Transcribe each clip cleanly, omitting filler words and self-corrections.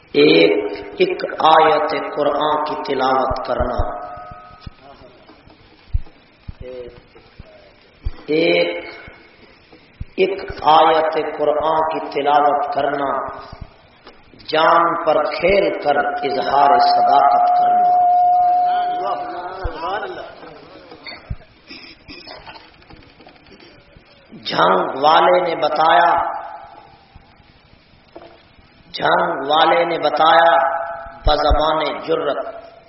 ایک آیت قرآن کی تلاوت کرنا، ایک آیت قرآن کی تلاوت کرنا، جان پر کھیل کر اظہار صداقت کرنا۔ جھنگ والے نے بتایا بزبان جرت،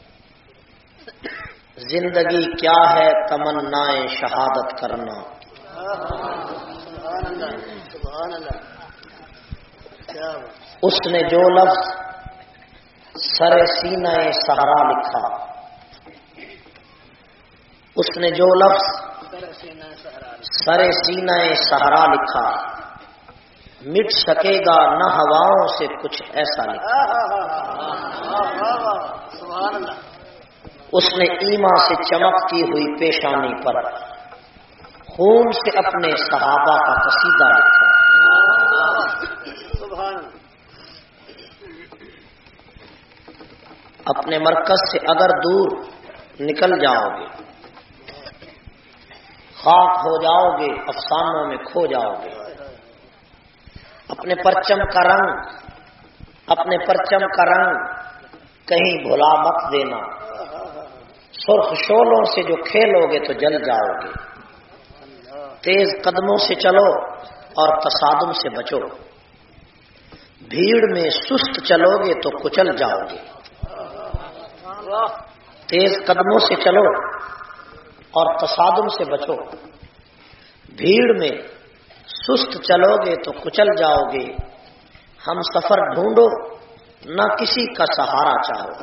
زندگی کیا ہے تمنائے شہادت کرنا۔ اس نے جو لفظ سر سینہ صحرا لکھا، اس نے جو لفظ سر سینہ صحرا لکھا، مٹ سکے گا نہ ہواؤں سے کچھ ایسا لکھا۔ اس نے ایما سے چمکتی ہوئی پیشانی پر خون سے اپنے صحابہ کا قصیدہ لکھا۔ اپنے مرکز سے اگر دور نکل جاؤ گے، خاک ہو جاؤ گے، افسانوں میں کھو جاؤ گے۔ اپنے پرچم کا رنگ کہیں بھلا مت دینا، سرخ شولوں سے جو کھیلو گے تو جل جاؤ گے۔ تیز قدموں سے چلو اور تصادم سے بچو، بھیڑ میں سست چلو گے تو کچل جاؤ گے۔ تیز قدموں سے چلو اور تصادم سے بچو، بھیڑ میں سست چلو گے تو کچل جاؤ گے۔ ہم سفر ڈھونڈو نہ کسی کا سہارا چاہو،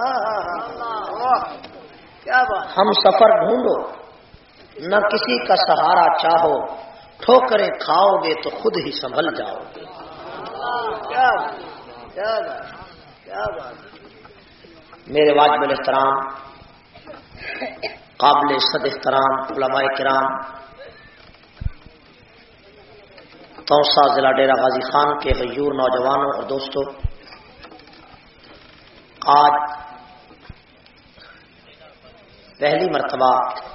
ہم سفر ڈھونڈو نہ کسی کا سہارا چاہو، ٹھوکریں کھاؤ گے تو خود ہی سنبھل جاؤ گے۔ میرے واجب الاحترام قابل صد احترام علماء کرام، توسا ضلع ڈیرہ غازی خان کے غیور نوجوانوں اور دوستوں، آج پہلی مرتبہ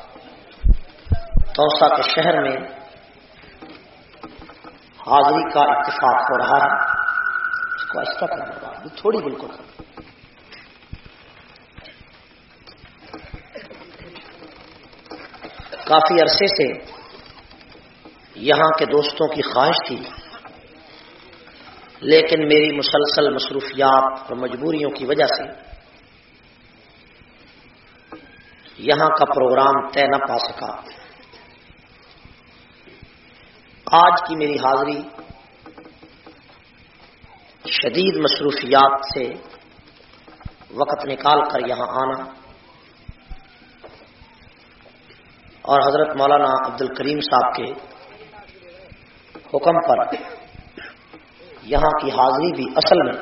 توسا کے شہر میں حاضری کا اتفاق ہو رہا ہے۔ اس کو ایسا کرنا ہوگا، تھوڑی بالکل کافی عرصے سے یہاں کے دوستوں کی خواہش تھی، لیکن میری مسلسل مصروفیات اور مجبوریوں کی وجہ سے یہاں کا پروگرام طے نہ پا سکا۔ آج کی میری حاضری شدید مصروفیات سے وقت نکال کر یہاں آنا اور حضرت مولانا عبد الکریم صاحب کے حکم پر یہاں کی حاضری بھی اصل میں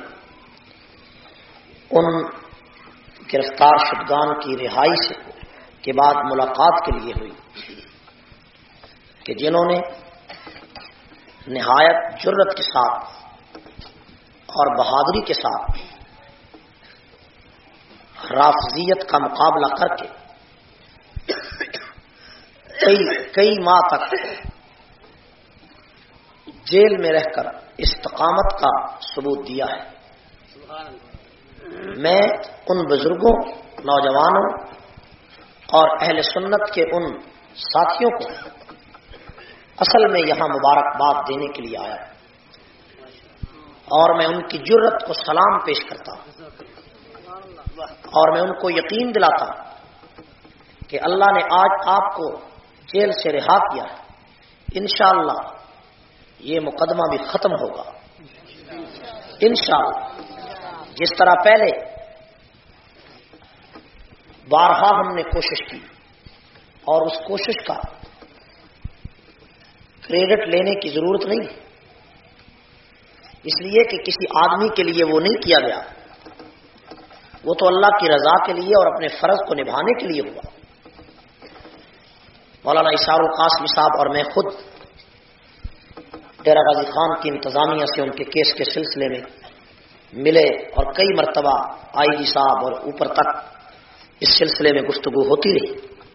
ان گرفتار شدگان کی رہائی کے بعد ملاقات کے لیے ہوئی کہ جنہوں نے نہایت جرت کے ساتھ اور بہادری کے ساتھ رافضیت کا مقابلہ کر کے کئی ماہ تک جیل میں رہ کر استقامت کا ثبوت دیا ہے۔ میں ان بزرگوں، نوجوانوں اور اہل سنت کے ان ساتھیوں کو اصل میں یہاں مبارکباد دینے کے لیے آیا اور میں ان کی جرت کو سلام پیش کرتا ہوں اور میں ان کو یقین دلاتا ہوں کہ اللہ نے آج آپ کو جیل سے رہا کیا ہے، انشاءاللہ یہ مقدمہ بھی ختم ہوگا انشاءاللہ۔ جس طرح پہلے بارہا ہم نے کوشش کی اور اس کوشش کا کریڈٹ لینے کی ضرورت نہیں، اس لیے کہ کسی آدمی کے لیے وہ نہیں کیا گیا، وہ تو اللہ کی رضا کے لیے اور اپنے فرض کو نبھانے کے لیے ہوا۔ مولانا اشار القاسمی صاحب اور میں خود ڈیرہ غازی خان کی انتظامیہ سے ان کے کیس کے سلسلے میں ملے اور کئی مرتبہ آئی جی صاحب اور اوپر تک اس سلسلے میں گفتگو ہوتی رہی،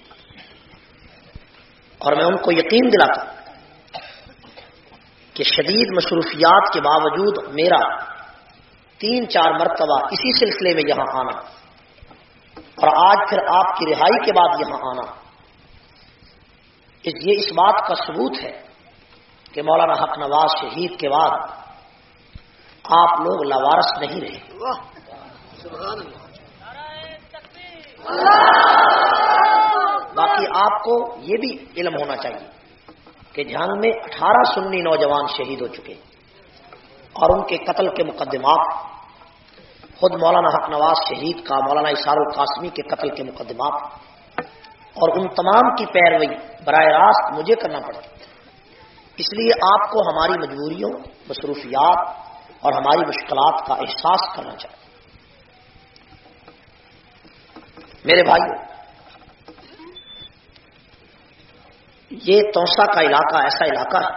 اور میں ان کو یقین دلاتا کہ شدید مصروفیات کے باوجود میرا 3-4 مرتبہ اسی سلسلے میں یہاں آنا اور آج پھر آپ کی رہائی کے بعد یہاں آنا، یہ اس بات کا ثبوت ہے کہ مولانا حق نواز شہید کے بعد آپ لوگ لاوارث نہیں رہے۔ باقی آپ کو یہ بھی علم ہونا چاہیے کہ جھنگ میں 18 سنی نوجوان شہید ہو چکے اور ان کے قتل کے مقدمات خود مولانا حق نواز شہید کا، مولانا اسحاق القاسمی کے قتل کے مقدمات اور ان تمام کی پیروی براہ راست مجھے کرنا پڑتی، اس لیے آپ کو ہماری مجبوریوں، مصروفیات اور ہماری مشکلات کا احساس کرنا چاہیے۔ میرے بھائیو، یہ توسا کا علاقہ ایسا علاقہ ہے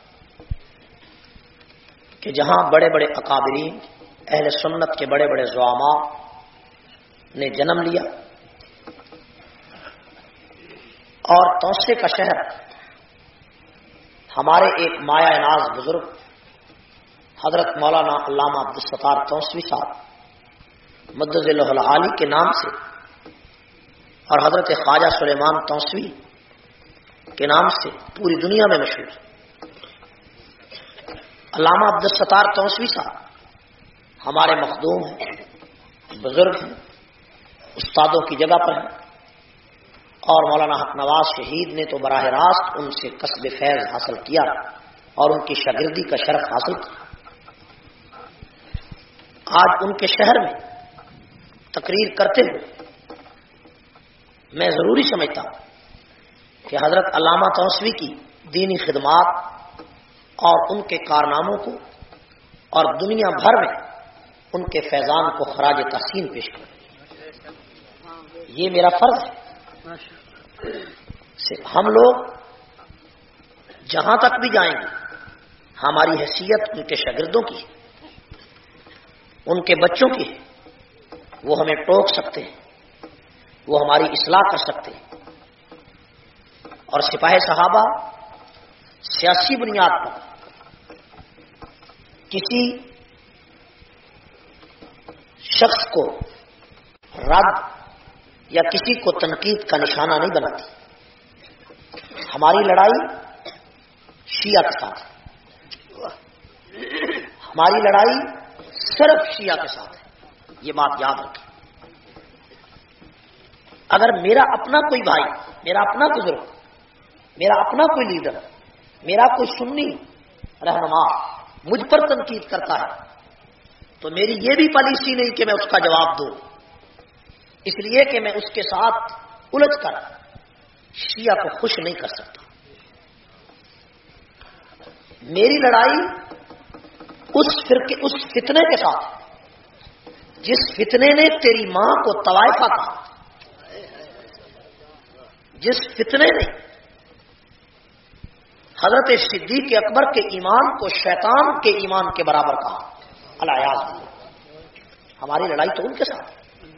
کہ جہاں بڑے بڑے اکابرین، اہل سنت کے بڑے بڑے زعماء نے جنم لیا، اور توسے کا شہر ہمارے ایک مایہ ناز بزرگ حضرت مولانا علامہ عبدالستار توسوی صاحب مدد اللہ العالی کے نام سے اور حضرت خواجہ سلیمان توسوی کے نام سے پوری دنیا میں مشہور ہے۔ علامہ عبدالستار توسوی صاحب ہمارے مخدوم ہیں، بزرگ ہیں، استادوں کی جگہ پر ہیں، اور مولانا حق نواز شہید نے تو براہ راست ان سے کسب فیض حاصل کیا اور ان کی شاگردی کا شرف حاصل کیا۔ آج ان کے شہر میں تقریر کرتے ہوئے میں ضروری سمجھتا ہوں کہ حضرت علامہ توسوی کی دینی خدمات اور ان کے کارناموں کو اور دنیا بھر میں ان کے فیضان کو خراج تحسین پیش کریں، یہ میرا فرض ہے۔ ہم لوگ جہاں تک بھی جائیں گے ہماری حیثیت ان کے شاگردوں کی ہے، ان کے بچوں کی ہے، وہ ہمیں ٹوک سکتے ہیں، وہ ہماری اصلاح کر سکتے ہیں، اور سپاہ صحابہ سیاسی بنیاد پر کسی شخص کو رد یا کسی کو تنقید کا نشانہ نہیں بناتی۔ ہماری لڑائی شیعہ کے ساتھ ہے، ہماری لڑائی صرف شیعہ کے ساتھ ہے، یہ بات یاد رکھیں۔ اگر میرا اپنا کوئی بھائی، میرا اپنا بزرگ، میرا اپنا کوئی لیڈر، میرا کوئی سنی رہنما مجھ پر تنقید کرتا ہے تو میری یہ بھی پالیسی نہیں کہ میں اس کا جواب دوں، اس لیے کہ میں اس کے ساتھ الجھ کر شیعہ کو خوش نہیں کر سکتا۔ میری لڑائی اس فتنے کے ساتھ، جس فتنے نے تیری ماں کو طوائفہ کہا، جس فتنے نے حضرت صدیق اکبر کے ایمان کو شیطان کے ایمان کے برابر کہا، الیاذ باللہ، ہماری لڑائی تو ان کے ساتھ۔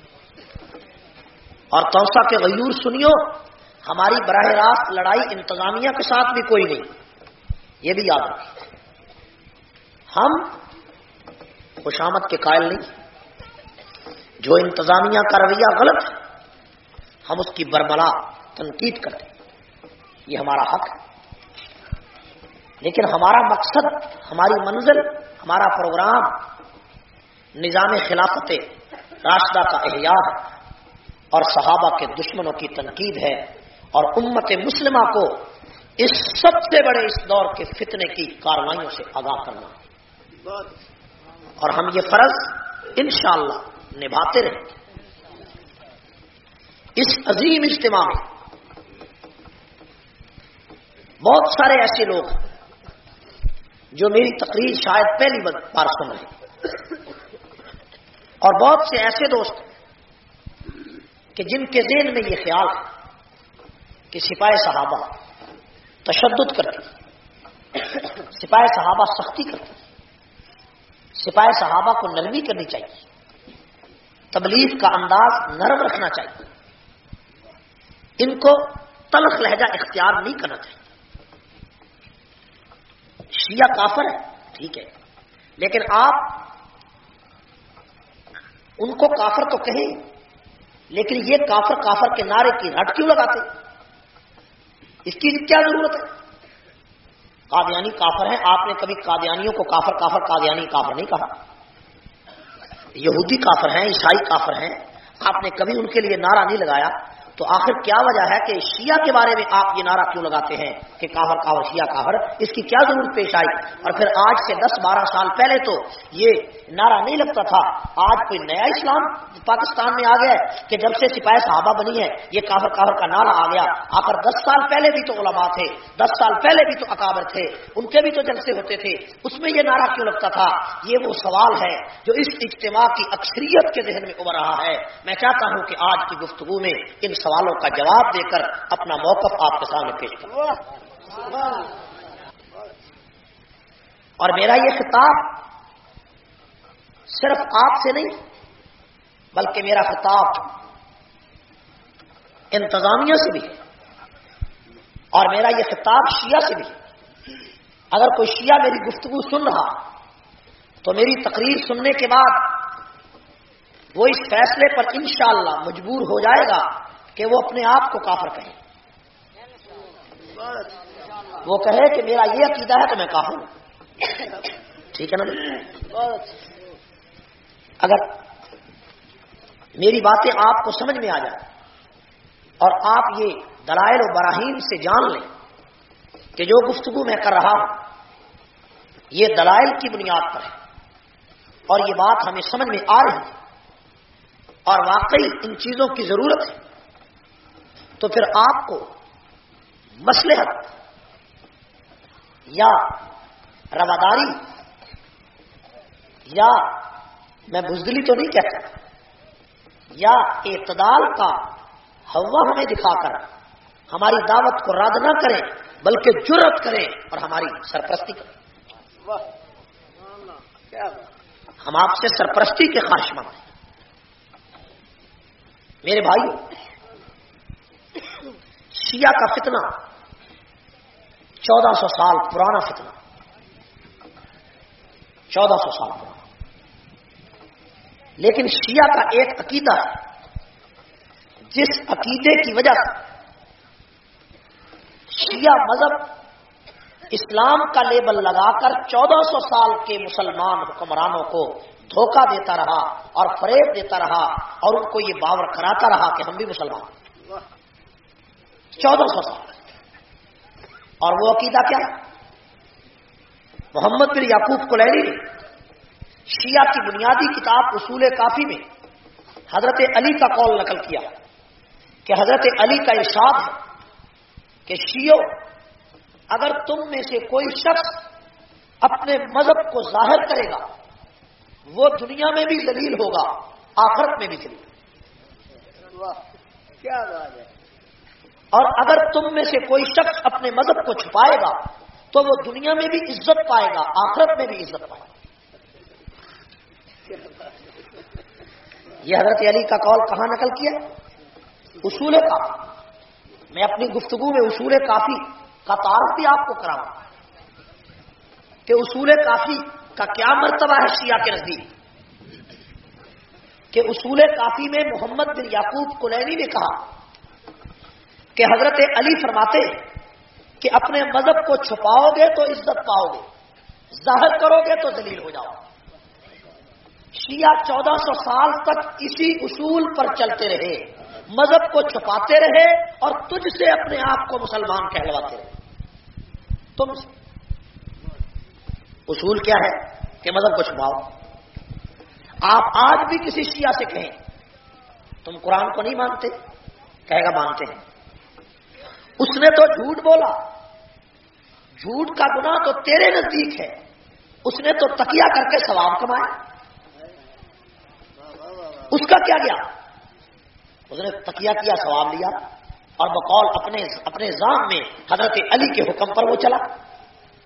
اور توسا کے غیور سنیو، ہماری براہ راست لڑائی انتظامیہ کے ساتھ بھی کوئی نہیں، یہ بھی یاد رکھیں۔ ہم خوشامد کے قائل نہیں، جو انتظامیہ کا رویہ غلط ہے ہم اس کی برملا تنقید کرتے ہیں، یہ ہمارا حق ہے، لیکن ہمارا مقصد، ہماری منزل، ہمارا پروگرام نظام خلافت راشدہ کا احیاء ہے اور صحابہ کے دشمنوں کی تنقید ہے، اور امت مسلمہ کو اس سب سے بڑے اس دور کے فتنے کی کارروائیوں سے آگاہ کرنا، اور ہم یہ فرض انشاءاللہ نبھاتے رہیں گے۔ اس عظیم اجتماع میں بہت سارے ایسے لوگ ہیں جو میری تقریر شاید پہلی بار سن رہے ہیں، اور بہت سے ایسے دوست کہ جن کے ذہن میں یہ خیال ہے کہ سپاہ صحابہ تشدد کرتی، سپاہ صحابہ سختی کرتی، سپاہ صحابہ کو نرمی کرنی چاہیے، تبلیغ کا انداز نرم رکھنا چاہیے، ان کو تلخ لہجہ اختیار نہیں کرنا چاہیے۔ شیعہ کافر ہے ٹھیک ہے، لیکن آپ ان کو کافر تو کہیں، لیکن یہ کافر کافر کے نعرے کی رٹ کیوں لگاتے؟ اس کی کیا ضرورت ہے؟ قادیانی کافر ہیں، آپ نے کبھی قادیانیوں کو کافر کافر قادیانی کافر نہیں کہا۔ یہودی کافر ہیں، عیسائی کافر ہیں، آپ نے کبھی ان کے لیے نعرہ نہیں لگایا، تو آخر کیا وجہ ہے کہ شیعہ کے بارے میں آپ یہ نعرہ کیوں لگاتے ہیں کہ کافر کافر شیعہ کافر؟ اس کی کیا ضرورت پیش آئی؟ اور پھر آج سے 10-12 سال پہلے تو یہ نعرہ نہیں لگتا تھا، آج کوئی نیا اسلام پاکستان میں آ گیا ہے کہ جب سے سپاہ صحابہ بنی ہے یہ کافر کافر کا نعرہ آ گیا۔ آخر 10 سال پہلے بھی تو علماء تھے، 10 سال پہلے بھی تو اکابر تھے، ان کے بھی تو جلسے ہوتے تھے، اس میں یہ نعرہ کیوں لگتا تھا؟ یہ وہ سوال ہے جو اس اجتماع کی اکثریت کے ذہن میں ابھر رہا ہے۔ میں چاہتا ہوں کہ آج کی گفتگو میں ان سوالوں کا جواب دے کر اپنا موقف آپ کے سامنے پیش کروں، اور میرا یہ خطاب صرف آپ سے نہیں بلکہ میرا خطاب انتظامیہ سے بھی ہے، اور میرا یہ خطاب شیعہ سے بھی ہے۔ اگر کوئی شیعہ میری گفتگو سن رہا تو میری تقریر سننے کے بعد وہ اس فیصلے پر انشاءاللہ مجبور ہو جائے گا کہ وہ اپنے آپ کو کافر کہے، وہ کہے کہ میرا یہ عقیدہ ہے تو میں کافر ہوں، ٹھیک ہے نا؟ اگر میری باتیں آپ کو سمجھ میں آ جائیں اور آپ یہ دلائل و براہین سے جان لیں کہ جو گفتگو میں کر رہا ہوں یہ دلائل کی بنیاد پر ہے اور یہ بات ہمیں سمجھ میں آ رہی ہے اور واقعی ان چیزوں کی ضرورت ہے، تو پھر آپ کو مصلحت یا رواداری یا میں بزدلی تو نہیں کہتا یا اعتدال کا ہوا ہمیں دکھا کر ہماری دعوت کو رد نہ کریں بلکہ جرأت کریں اور ہماری سرپرستی کریں۔ ہم آپ سے سرپرستی کے خواہشمند ہیں۔ میرے بھائیو، شیعہ کا فتنہ 1400 سال پرانا فتنہ، 1400 سال پرانا، لیکن شیعہ کا ایک عقیدہ ہے جس عقیدے کی وجہ سے شیعہ مذہب اسلام کا لیبل لگا کر 1400 سال کے مسلمان حکمرانوں کو دھوکہ دیتا رہا اور فریب دیتا رہا اور ان کو یہ باور کراتا رہا کہ ہم بھی مسلمان ہیں۔ 1400 سال، اور وہ عقیدہ کیا ہے؟ محمد بن یعقوب کلینی نے شیعہ کی بنیادی کتاب اصول کافی میں حضرت علی کا قول نقل کیا کہ حضرت علی کا ارشاد ہے کہ شیعو، اگر تم میں سے کوئی شخص اپنے مذہب کو ظاہر کرے گا وہ دنیا میں بھی ذلیل ہوگا، آخرت میں بھی ذلیل۔ کیا بات ہے! اور اگر تم میں سے کوئی شخص اپنے مذہب کو چھپائے گا تو وہ دنیا میں بھی عزت پائے گا، آخرت میں بھی عزت پائے گا۔ یہ حضرت علی کا قول کہاں نقل کیا؟ اصول کافی۔ میں اپنی گفتگو میں اصول کافی کا تعارف بھی آپ کو کراؤں کہ اصول کافی کا کیا مرتبہ ہے شیعہ کے نزدیک، کہ اصول کافی میں محمد بن یعقوب کلینی نے کہا کہ حضرت علی فرماتے ہیں کہ اپنے مذہب کو چھپاؤ گے تو عزت پاؤ گے، ظاہر کرو گے تو ذلیل ہو جاؤ۔ شیعہ 1400 سال تک اسی اصول پر چلتے رہے، مذہب کو چھپاتے رہے اور تجھ سے اپنے آپ کو مسلمان کہلواتے رہے۔ تم اصول کیا ہے کہ مذہب کو چھپاؤ۔ آپ آج بھی کسی شیعہ سے کہیں تم قرآن کو نہیں مانتے، کہے گا مانتے ہیں۔ اس نے تو جھوٹ بولا، جھوٹ کا گناہ تو تیرے نزدیک ہے، اس نے تو تقیہ کر کے ثواب کمایا، اس کا کیا گیا؟ اس نے تقیہ کیا، ثواب لیا اور بقول اپنے ذام میں حضرت علی کے حکم پر وہ چلا۔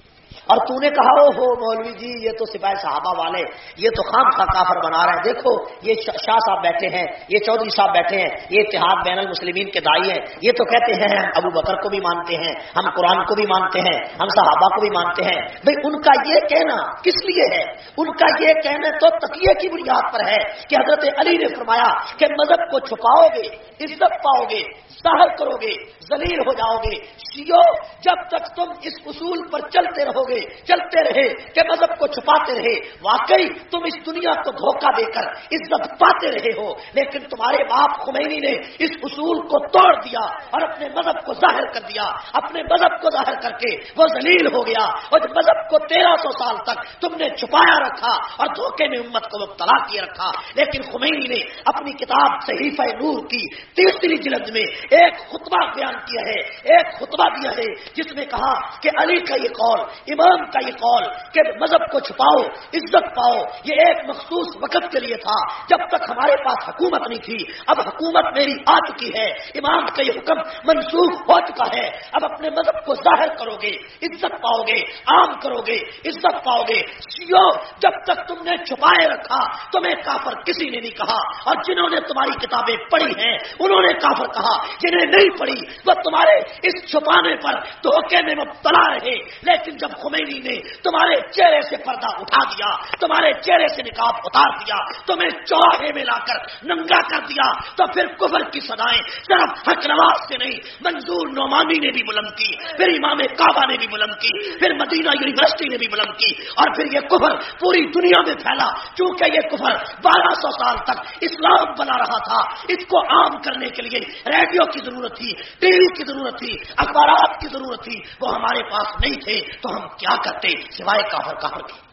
اور تو نے کہا او ہو مولوی جی یہ تو سپاہی صحابہ والے یہ تو خام خواہ کافر بنا رہے ہیں، دیکھو یہ شاہ صاحب بیٹھے ہیں، یہ چودھری صاحب بیٹھے ہیں، یہ اتحاد بین المسلمین کے داعی ہیں، یہ تو کہتے ہیں ہم ابو بکر کو بھی مانتے ہیں، ہم قرآن کو بھی مانتے ہیں، ہم صحابہ کو بھی مانتے ہیں۔ بھئی ان کا یہ کہنا کس لیے ہے؟ ان کا یہ کہنا تو تقیہ کی بنیاد پر ہے کہ حضرت علی نے فرمایا کہ مذہب کو چھپاؤ گے عزت پاؤ گے، ظاہر کرو گے ذلیل ہو جاؤ گے۔ شیعو جب تک تم اس اصول پر چلتے رہو گے، چلتے رہے کہ مذہب کو چھپاتے رہے، واقعی تم اس دنیا کو دھوکہ دے کر عزت پاتے رہے ہو، لیکن تمہارے باپ خمینی نے اس اصول کو توڑ دیا اور اپنے مذہب کو ظاہر کر دیا، اپنے مذہب کو ظاہر کر کے وہ ذلیل ہو گیا، اور مذہب کو 1300 سال تک تم نے چھپایا رکھا اور دھوکے میں امت کو مبتلا کیے رکھا۔ لیکن خمینی نے اپنی کتاب صحیفہ نور کی 3 جلد میں ایک خطبہ بیان کیا ہے، ایک خطبہ دیا ہے جس میں کہا کہ علی کا یہ قول، امام کا یہ قول کہ مذہب کو چھپاؤ عزت پاؤ، یہ ایک مخصوص وقت کے لیے تھا جب تک ہمارے پاس حکومت نہیں تھی، اب حکومت میری آ چکی ہے، امام کا یہ حکم منسوخ ہو چکا ہے، اب اپنے مذہب کو ظاہر کرو گے عزت پاؤ گے، عام کرو گے عزت پاؤ گے۔ شیعو جب تک تم نے چھپائے رکھا تمہیں کافر کسی نے نہیں کہا، اور جنہوں نے تمہاری کتابیں پڑھی ہیں انہوں نے کافر کہا، جنہیں نہیں پڑھی وہ تمہارے اس چھپانے پر دھوکے میں مبتلا رہے۔ لیکن جب خمینی نے تمہارے چہرے سے پردہ اٹھا دیا، تمہارے چہرے سے نقاب اتار دیا، تمہیں چوراہے میں لا کر ننگا کر دیا، تو پھر کفر کی صدائیں صرف حق نواز سے نہیں منظور نعمانی نے بھی بلند کی، پھر امام کعبہ نے بھی بلند کی، پھر مدینہ یونیورسٹی نے بھی بلند کی، اور پھر یہ کفر پوری دنیا میں پھیلا۔ چونکہ یہ کفر 1200 سال تک اسلام بنا رہا تھا، اس کو عام کرنے کے لیے ریڈیو کی ضرورت تھی، ٹی وی کی ضرورت تھی، اخبارات کی ضرورت تھی، وہ ہمارے پاس نہیں تھے، تو ہم کیا کرتے سوائے کافر کافر کے۔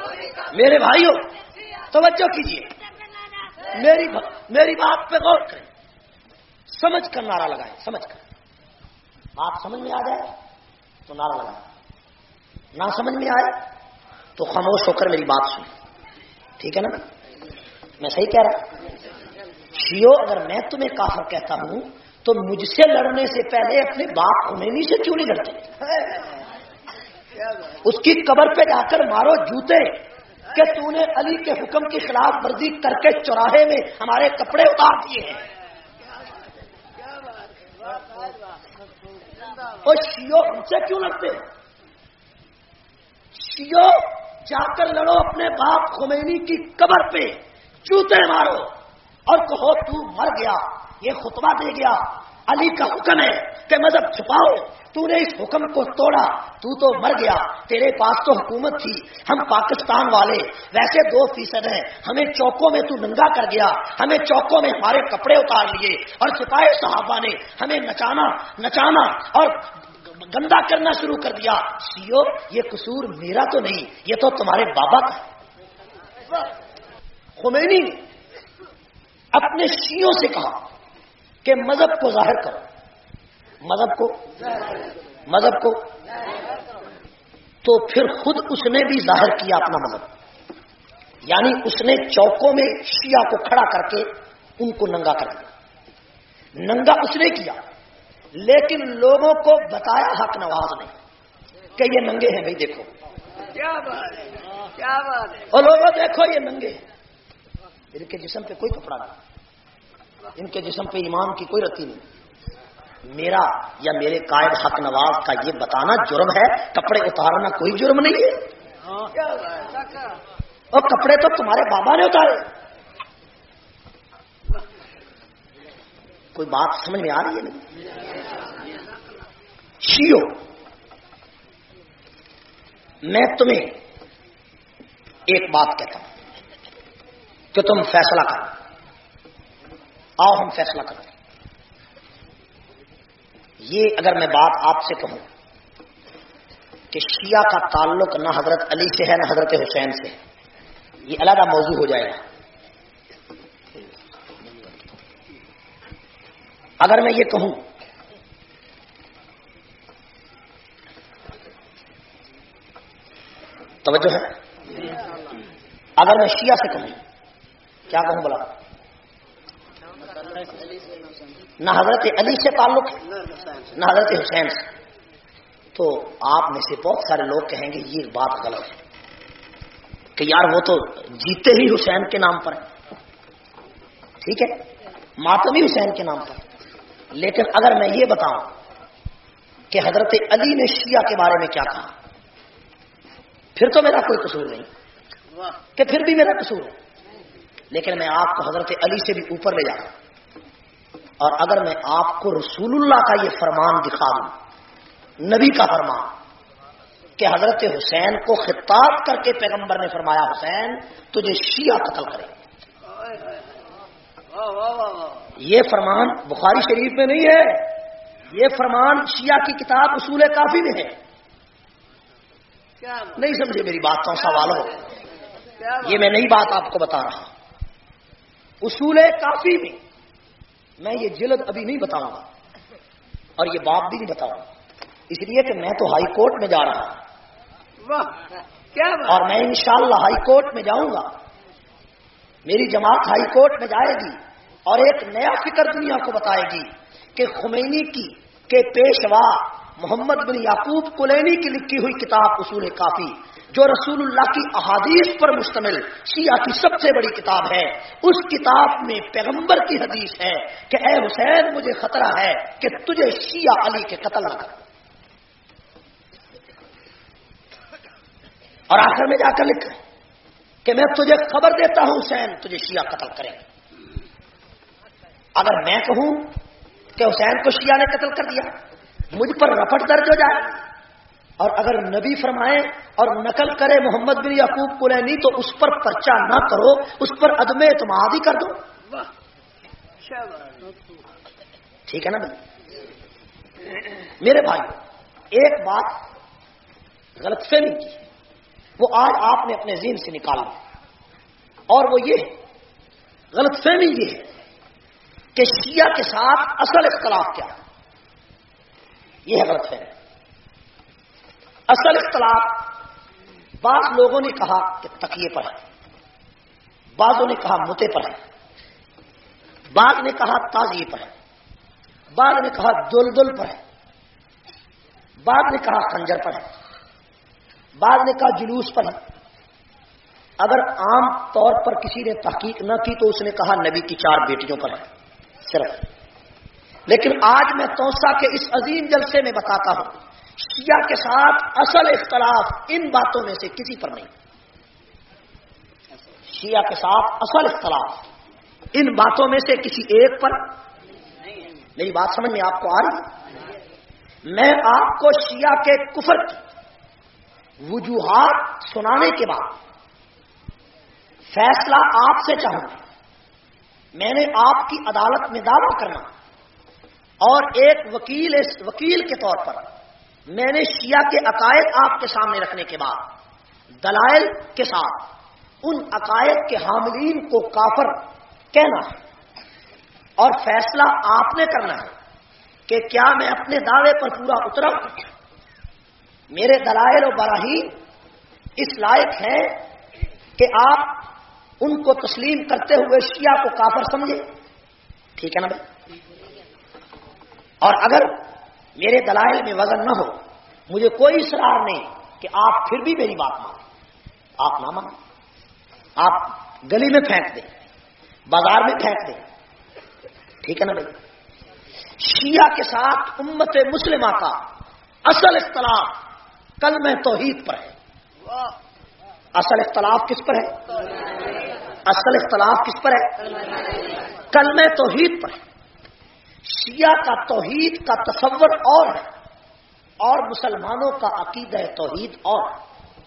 میرے بھائیوں توجہ کیجیے، میری بات پہ غور کریں، سمجھ کر نعرہ لگائیں، سمجھ کر بات سمجھ میں آ جائے تو نعرہ لگائیں، نہ سمجھ میں آئے تو خاموش ہو کر میری بات سنیں، ٹھیک ہے نا؟ میں صحیح کہہ رہا ہوں؟ شیعو اگر میں تمہیں کافر کہتا ہوں تو مجھ سے لڑنے سے پہلے اپنے باپ خمینی سے کیوں نہیں لڑتے؟ اس کی قبر پہ جا کر مارو جوتے کہ تو نے علی کے حکم کی خلاف ورزی کر کے چوراہے میں ہمارے کپڑے اتار دیے ہیں۔ اور شیعو ہم سے کیوں لڑتے ہیں؟ شیعو جا کر لڑو اپنے باپ خمینی کی قبر پہ، جوتے مارو اور کہو تو مر گیا، یہ خطبہ دے گیا، علی کا حکم ہے کہ مذہب چھپاؤ، تو نے اس حکم کو توڑا، تو مر گیا، تیرے پاس تو حکومت تھی، ہم پاکستان والے ویسے 2% ہیں، ہمیں چوکوں میں تو ننگا کر گیا، ہمیں چوکوں میں ہمارے کپڑے اتار لیے، اور سپاہی صحابہ نے ہمیں نچانا اور گندا کرنا شروع کر دیا۔ شیعو یہ قصور میرا تو نہیں، یہ تو تمہارے بابا کا۔ خمینی نے اپنے شیعوں سے کہا کہ مذہب کو ظاہر کرو، مذہب کو تو پھر خود اس نے بھی ظاہر کیا اپنا مذہب، یعنی اس نے چوکوں میں شیعہ کو کھڑا کر کے ان کو ننگا کر دیا۔ ننگا اس نے کیا، لیکن لوگوں کو بتایا حق نواز نے کہ یہ ننگے ہیں، بھائی دیکھو، کیا بات ہے، اور لوگوں دیکھو یہ ننگے ہیں، ان کے جسم پہ کوئی کپڑا نہیں، ان کے جسم پہ ایمان کی کوئی رتی نہیں۔ میرا یا میرے قائد حق نواز کا یہ بتانا جرم ہے، کپڑے اتارنا کوئی جرم نہیں ہے۔ اور کپڑے تو تمہارے بابا نے اتارے۔ کوئی بات سمجھ میں آ رہی ہے نہیں؟ شیعو میں تمہیں ایک بات کہتا ہوں کہ تم فیصلہ کرو، آؤ ہم فیصلہ کرتے ہیں۔ یہ اگر میں بات آپ سے کہوں کہ شیعہ کا تعلق نہ حضرت علی سے ہے نہ حضرت حسین سے، یہ علیحدہ موضوع ہو جائے گا۔ اگر میں یہ کہوں توجہ ہے، اگر میں شیعہ سے کہوں، کیا کہوں بلا؟ نہ حضرت علی سے تعلق نہ حضرت حسین سے، تو آپ میں سے بہت سارے لوگ کہیں گے یہ بات غلط ہے کہ یار وہ تو جیتے ہی حسین کے نام پر ہے، ٹھیک ہے، ماتم ہی حسین کے نام پر. لیکن اگر میں یہ بتاؤں کہ حضرت علی نے شیعہ کے بارے میں کیا کہا، پھر تو میرا کوئی قصور نہیں، کہ پھر بھی میرا قصور ہے. لیکن میں آپ کو حضرت علی سے بھی اوپر لے جاؤں، اور اگر میں آپ کو رسول اللہ کا یہ فرمان دکھا دوں، نبی کا فرمان، کہ حضرت حسین کو خطاب کر کے پیغمبر نے فرمایا حسین تجھے شیعہ قتل کرے، یہ فرمان بخاری شریف میں نہیں ہے، یہ فرمان شیعہ کی کتاب اصول کافی میں ہے. نہیں سمجھے میری بات کا سوال ہو، یہ میں نئی بات آپ کو بتا رہا. اصول کافی میں میں یہ جلد ابھی نہیں بتاؤں گا اور یہ باب بھی نہیں بتاؤں گا، اس لیے کہ میں تو ہائی کورٹ میں جا رہا ہوں اور میں انشاءاللہ ہائی کورٹ میں جاؤں گا، میری جماعت ہائی کورٹ میں جائے گی اور ایک نیا فکر دنیا کو بتائے گی کہ خمینی کی کے پیشوا محمد بن یعقوب کلینی کی لکھی ہوئی کتاب اصول کافی، جو رسول اللہ کی احادیث پر مشتمل شیعہ کی سب سے بڑی کتاب ہے، اس کتاب میں پیغمبر کی حدیث ہے کہ اے حسین مجھے خطرہ ہے کہ تجھے شیعہ علی کے قتل نہ کر. اور آخر میں جا کر لکھا کہ میں تجھے خبر دیتا ہوں حسین تجھے شیعہ قتل کریں. اگر میں کہوں کہ حسین کو شیعہ نے قتل کر دیا مجھ پر رپٹ درج ہو جائے، اور اگر نبی فرمائے اور نقل کرے محمد بن یعقوب کلینی تو اس پر پرچہ نہ کرو، اس پر عدم اعتماد ہی کر دو. ٹھیک ہے نا بھائی؟ میرے بھائی ایک بات غلط فہمی کی وہ آج آپ نے اپنے ذہن سے نکالا، اور وہ یہ غلط فہمی یہ ہے کہ شیعہ کے ساتھ اصل اختلاف کیا ہے. یہ ہے غلط فہمی. اصل اختلاف بعض لوگوں نے کہا کہ تکیے پر ہے، بعضوں نے کہا متے پر ہے، بعض نے کہا تازیے پر ہے، بعض نے کہا دلدل پر ہے، بعض نے کہا خنجر پر ہے، بعض نے کہا جلوس پر ہے. اگر عام طور پر کسی نے تحقیق نہ کی تو اس نے کہا نبی کی 4 بیٹیوں پر ہے صرف. لیکن آج میں توسا کے اس عظیم جلسے میں بتاتا ہوں شیعہ کے ساتھ اصل اختلاف ان باتوں میں سے کسی پر نہیں. شیعہ کے ساتھ اصل اختلاف ان باتوں میں سے کسی ایک پر. میری بات سمجھ میں آپ کو آ رہی ہے؟ میں آپ کو شیعہ کے کفر کی وجوہات سنانے کے بعد فیصلہ آپ سے چاہوں گا. میں نے آپ کی عدالت میں دعویٰ کرنا اور ایک وکیل کے طور پر میں نے شیعہ کے عقائد آپ کے سامنے رکھنے کے بعد دلائل کے ساتھ ان عقائد کے حاملین کو کافر کہنا ہے، اور فیصلہ آپ نے کرنا ہے کہ کیا میں اپنے دعوے پر پورا اترا ہوں. میرے دلائل و براہین اس لائق ہیں کہ آپ ان کو تسلیم کرتے ہوئے شیعہ کو کافر سمجھے. ٹھیک ہے نا بھائی؟ اور اگر میرے دلائل میں وزن نہ ہو، مجھے کوئی اصرار نہیں کہ آپ پھر بھی میری بات مانیں. آپ نہ مانیں، آپ گلی میں پھینک دیں، بازار میں پھینک دیں. ٹھیک ہے نا بھائی؟ شیعہ کے ساتھ امت مسلمہ کا اصل اختلاف کلمہ توحید پر ہے. اصل اختلاف کس پر ہے؟ اصل اختلاف کس پر ہے؟ کلمہ توحید پر ہے. شیعہ کا توحید کا تصور اور ہے اور مسلمانوں کا عقیدہ توحید اور ہے.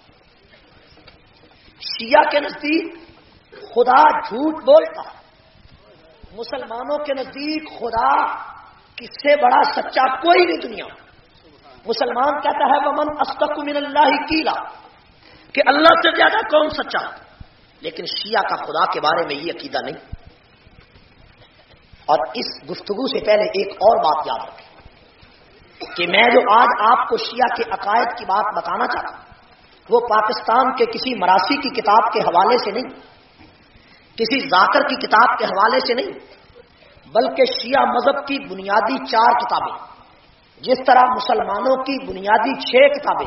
شیعہ کے نزدیک خدا جھوٹ بولتا ہے، مسلمانوں کے نزدیک خدا کس سے بڑا سچا کوئی نہیں دنیا. مسلمان کہتا ہے ومن اصدق من اللہ قیلا، کہ اللہ سے زیادہ کون سچا ہے. لیکن شیعہ کا خدا کے بارے میں یہ عقیدہ نہیں. اور اس گفتگو سے پہلے ایک اور بات یاد رکھیں کہ میں جو آج آپ کو شیعہ کے عقائد کی بات بتانا چاہتا ہوں وہ پاکستان کے کسی مراسی کی کتاب کے حوالے سے نہیں، کسی ذاکر کی کتاب کے حوالے سے نہیں، بلکہ شیعہ مذہب کی بنیادی 4 کتابیں جس طرح مسلمانوں کی بنیادی 6 کتابیں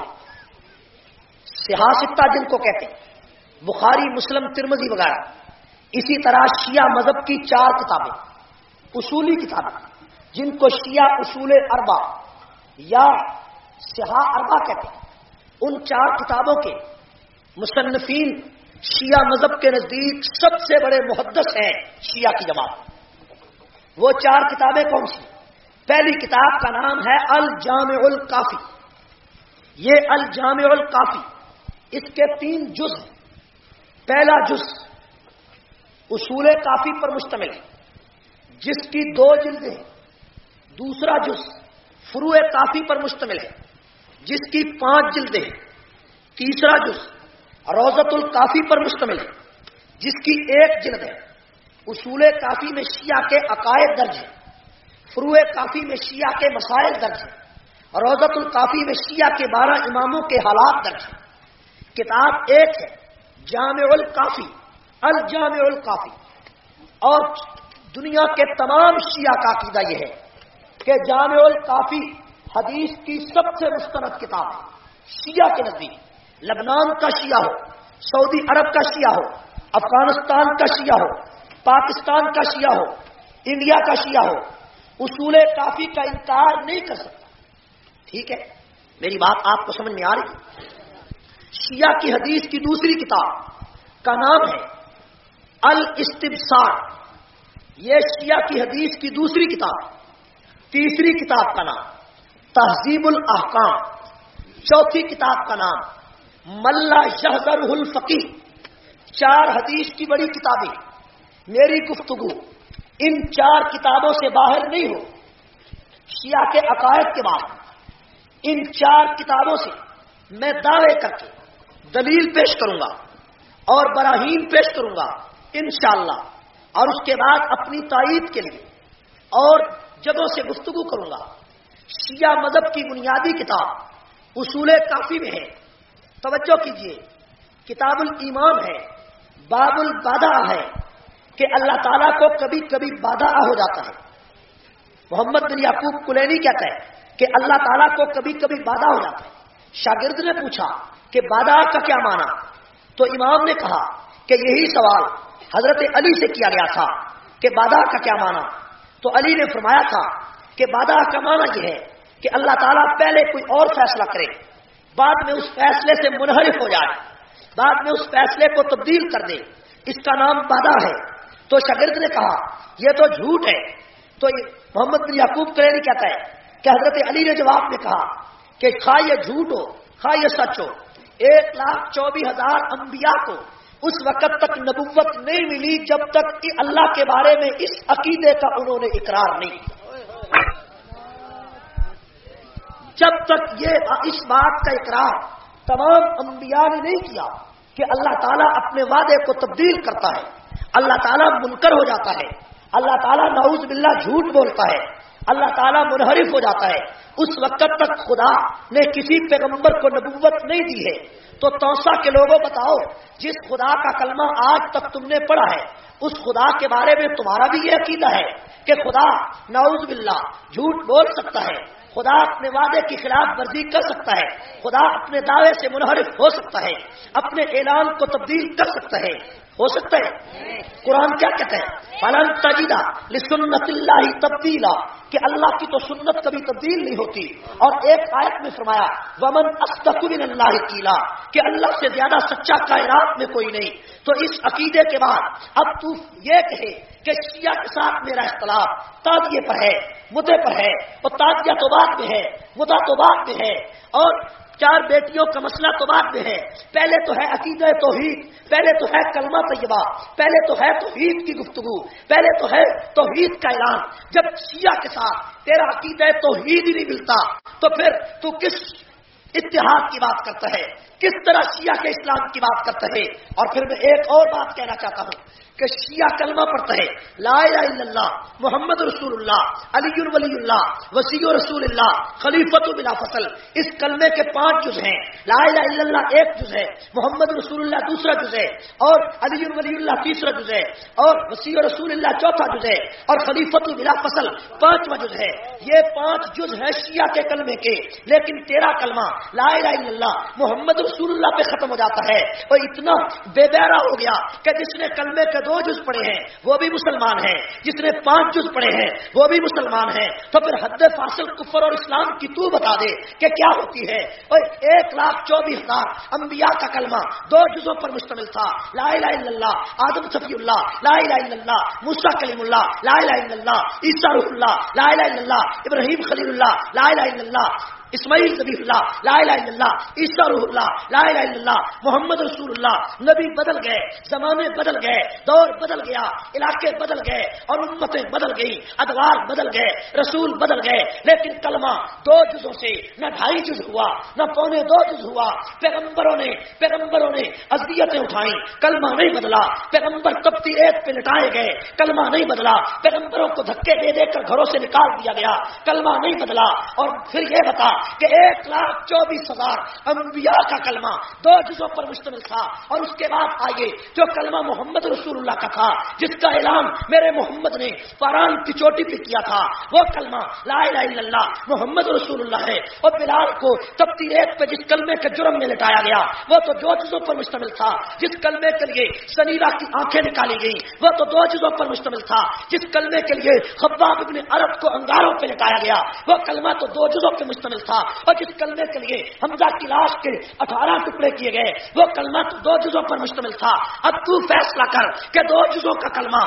صحاح ستہ جن کو کہتے ہیں، بخاری، مسلم، ترمذی وغیرہ، اسی طرح شیعہ مذہب کی 4 کتابیں، اصولی کتابیں جن کو شیعہ اصول اربع یا صحاح اربع کہتے ہیں، ان 4 کتابوں کے مصنفین شیعہ مذہب کے نزدیک سب سے بڑے محدث ہیں شیعہ کی جماعت۔ وہ 4 کتابیں کون سی؟ پہلی کتاب کا نام ہے الجامع الکافی۔ یہ الجامع الکافی، اس کے 3 جز ہیں۔ پہلا جز اصول کافی پر مشتمل ہے، جس کی 2 جلدیں ہیں۔ دوسرا جز فروع کافی پر مشتمل ہے، جس کی 5 جلدیں ہیں۔ تیسرا جز روضۃ الکافی پر مشتمل ہے، جس کی 1 جلد ہے۔ اصول کافی میں شیعہ کے عقائد درج ہیں، فروع کافی میں شیعہ کے مسائل درج ہیں، روضۃ الکافی میں شیعہ کے 12 اماموں کے حالات درج ہیں۔ کتاب 1 ہے جامع الکافی، الجامع الکافی، اور دنیا کے تمام شیعہ کا عقیدہ یہ ہے کہ جامع الکافی حدیث کی سب سے مستند کتاب ہے شیعہ کے نزدیک۔ لبنان کا شیعہ ہو، سعودی عرب کا شیعہ ہو، افغانستان کا شیعہ ہو، پاکستان کا شیعہ ہو، انڈیا کا شیعہ ہو، اصول کافی کا انکار نہیں کر سکتا۔ ٹھیک ہے، میری بات آپ کو سمجھ میں آ رہی ہے؟ شیعہ کی حدیث کی دوسری کتاب کا نام ہے الاستبصار، یہ شیعہ کی حدیث کی دوسری کتاب۔ تیسری کتاب کا نام تہذیب الاحکام، چوتھی کتاب کا نام ملا یحذرہ الفقیہ۔ 4 حدیث کی بڑی کتابیں۔ میری گفتگو ان 4 کتابوں سے باہر نہیں ہو۔ شیعہ کے عقائد کے بعد ان 4 کتابوں سے میں دعوے کر کے دلیل پیش کروں گا اور براہین پیش کروں گا انشاءاللہ، اور اس کے بعد اپنی تائید کے لیے اور جگہوں سے گفتگو کروں گا۔ شیعہ مذہب کی بنیادی کتاب اصول کافی میں ہے، توجہ کیجئے، کتاب الایمان ہے، باب البادہ ہے کہ اللہ تعالیٰ کو کبھی کبھی بادہ ہو جاتا ہے۔ محمد بن یعقوب کلینی کہتا ہے کہ اللہ تعالیٰ کو کبھی کبھی بادہ ہو جاتا ہے۔ شاگرد نے پوچھا کہ بادہ کا کیا معنی؟ تو امام نے کہا کہ یہی سوال حضرت علی سے کیا گیا تھا کہ بادہ کا کیا معنی؟ تو علی نے فرمایا تھا کہ بادہ کا معنی یہ ہے کہ اللہ تعالیٰ پہلے کوئی اور فیصلہ کرے، بعد میں اس فیصلے سے منحرف ہو جائے، بعد میں اس فیصلے کو تبدیل کر دے، اس کا نام بادہ ہے۔ تو شاگرد نے کہا یہ تو جھوٹ ہے۔ تو محمد بن یعقوب کلینی کہتا ہے کہ حضرت علی نے جواب میں کہا کہ خواہ یہ جھوٹ ہو خواہ یہ سچ ہو، 1,24,000 انبیاء کو اس وقت تک نبوت نہیں ملی جب تک کہ اللہ کے بارے میں اس عقیدے کا انہوں نے اقرار نہیں کیا۔ جب تک یہ اس بات کا اقرار تمام انبیاء نے نہیں کیا کہ اللہ تعالیٰ اپنے وعدے کو تبدیل کرتا ہے، اللہ تعالیٰ منکر ہو جاتا ہے، اللہ تعالیٰ نعوذ باللہ جھوٹ بولتا ہے، اللہ تعالیٰ منحرف ہو جاتا ہے، اس وقت تک خدا نے کسی پیغمبر کو نبوت نہیں دی ہے۔ تو توسا کے لوگوں بتاؤ، جس خدا کا کلمہ آج تک تم نے پڑھا ہے اس خدا کے بارے میں تمہارا بھی یہ عقیدہ ہے کہ خدا نعوذ باللہ جھوٹ بول سکتا ہے، خدا اپنے وعدے کی خلاف ورزی کر سکتا ہے، خدا اپنے دعوے سے منحرف ہو سکتا ہے، اپنے اعلان کو تبدیل کر سکتا ہے؟ ہو سکتا ہے؟ قرآن کیا کہتا ہے؟ فَلَن تَجِدَ لِسُنَّتِ اللَّهِ تَبْدِيلًا، کہ اللہ کی تو سنت کبھی تبدیل نہیں ہوتی۔ اور ایک آیت میں فرمایا وَمَنْ أَصْدَقُ مِنَ اللَّهِ قِيلًا، کہ اللہ سے زیادہ سچا کائنات میں کوئی نہیں۔ تو اس عقیدے کے بعد اب تو یہ کہے کہ شیعہ کے ساتھ میرا اختلاف تعزیے پر ہے، مدعے پر ہے، اور تعزیہ تو بعد میں ہے، مدعا تو بعد میں ہے، اور 4 بیٹیوں کا مسئلہ تو بعد میں ہے، پہلے تو ہے عقیدہ توحید، پہلے تو ہے کلمہ طیبہ، پہلے تو ہے توحید کی گفتگو، پہلے تو ہے توحید کا اعلان۔ جب شیعہ کے ساتھ تیرا عقیدہ توحید ہی نہیں ملتا تو پھر تو کس اتحاد کی بات کرتا ہے، کس طرح شیعہ کے اسلام کی بات کرتا ہے؟ اور پھر میں ایک اور بات کہنا چاہتا ہوں کہ شیعہ کلمہ پڑھتا ہے لا الہ الا اللہ محمد رسول اللہ علی ولی اللہ وسیع رسول اللہ خلیفۃ بلا فصل، اس کلمے کے 5 جز ہیں. لا الہ الا اللہ ایک جز ہے، محمد رسول اللہ دوسرا جز ہے، اور علی ولی اللہ تیسرا جز ہے، اور وسیع رسول اللہ چوتھا جز ہے، اور خلیفۃ بلا فصل 5واں جز ہے. یہ 5 جز ہے شیعہ کے کلمے کے. لیکن تیرا کلمہ لا الہ الا اللہ محمد رسول اللہ پہ ختم ہو جاتا ہے، اور اتنا بے بہرا ہو گیا کہ جس نے کلمے کے 2 جز پڑھے ہیں وہ بھی مسلمان ہے، جس نے 5 جز پڑھے ہیں وہ بھی مسلمان ہے. تو پھر حد فاصل کفر اور اسلام کی تو بتا دے کہ کیا ہوتی ہے. اور 1,24,000 انبیاء کا کلمہ 2 جزوں پر مشتمل تھا. لا الہ الا اللہ آدم صفی اللہ، لا الہ الا اللہ موسیٰ کلیم اللہ، لا الہ الا اللہ عیسیٰ روح اللہ، لا الہ الا اللہ ابراہیم خلیل اللہ، لا الہ الا اللہ اسماعیل ذبیح اللہ، لا الہ الا اللہ عیسیٰ روح اللہ، لا الہ الا اللہ محمد رسول اللہ. نبی بدل گئے، زمانے بدل گئے، دور بدل گیا، علاقے بدل گئے، اور امتیں بدل گئی، ادوار بدل گئے، رسول بدل گئے، لیکن کلمہ 2 جزوں سے نہ 2.5 جز ہوا، نہ 1.25 جز ہوا. پیغمبروں نے اذیتیں اٹھائیں، کلمہ نہیں بدلا. پیغمبر تپتی ریت پہ لٹائے گئے، کلمہ نہیں بدلا. پیغمبروں کو دھکے دے دے کر گھروں سے نکال دیا گیا، کلمہ نہیں بدلا. اور پھر یہ بتا کہ 1,24,000 انبیاء کا کلمہ 2 جزوں پر مشتمل تھا. اور اس کے بعد آئیے جو کلمہ محمد رسول اللہ کا تھا، جس کا اعلان میرے محمد نے پاران کی چوٹی پہ کیا تھا، وہ کلمہ لا الہ الا اللہ محمد رسول اللہ ہے. اور بلال کو تپتی ریت پہ جس کلمے کے جرم میں لٹایا گیا وہ تو 2 جزوں پر مشتمل تھا. جس کلمے کے لیے سنیرہ کی آنکھیں نکالی گئی وہ تو 2 جزوں پر مشتمل تھا. جس کلمے کے لیے خباب ابن عرب کو انگاروں پہ لٹایا گیا وہ کلمہ تو 2 جزوں پہ مشتمل تھا. اور جس کلمے کے لیے حمزہ کی لاش کے 18 ٹکڑے کیے گئے وہ کلمہ تو 2 جزوں پر مشتمل تھا. اب تو فیصلہ کر کہ 2 جزوں کا کلمہ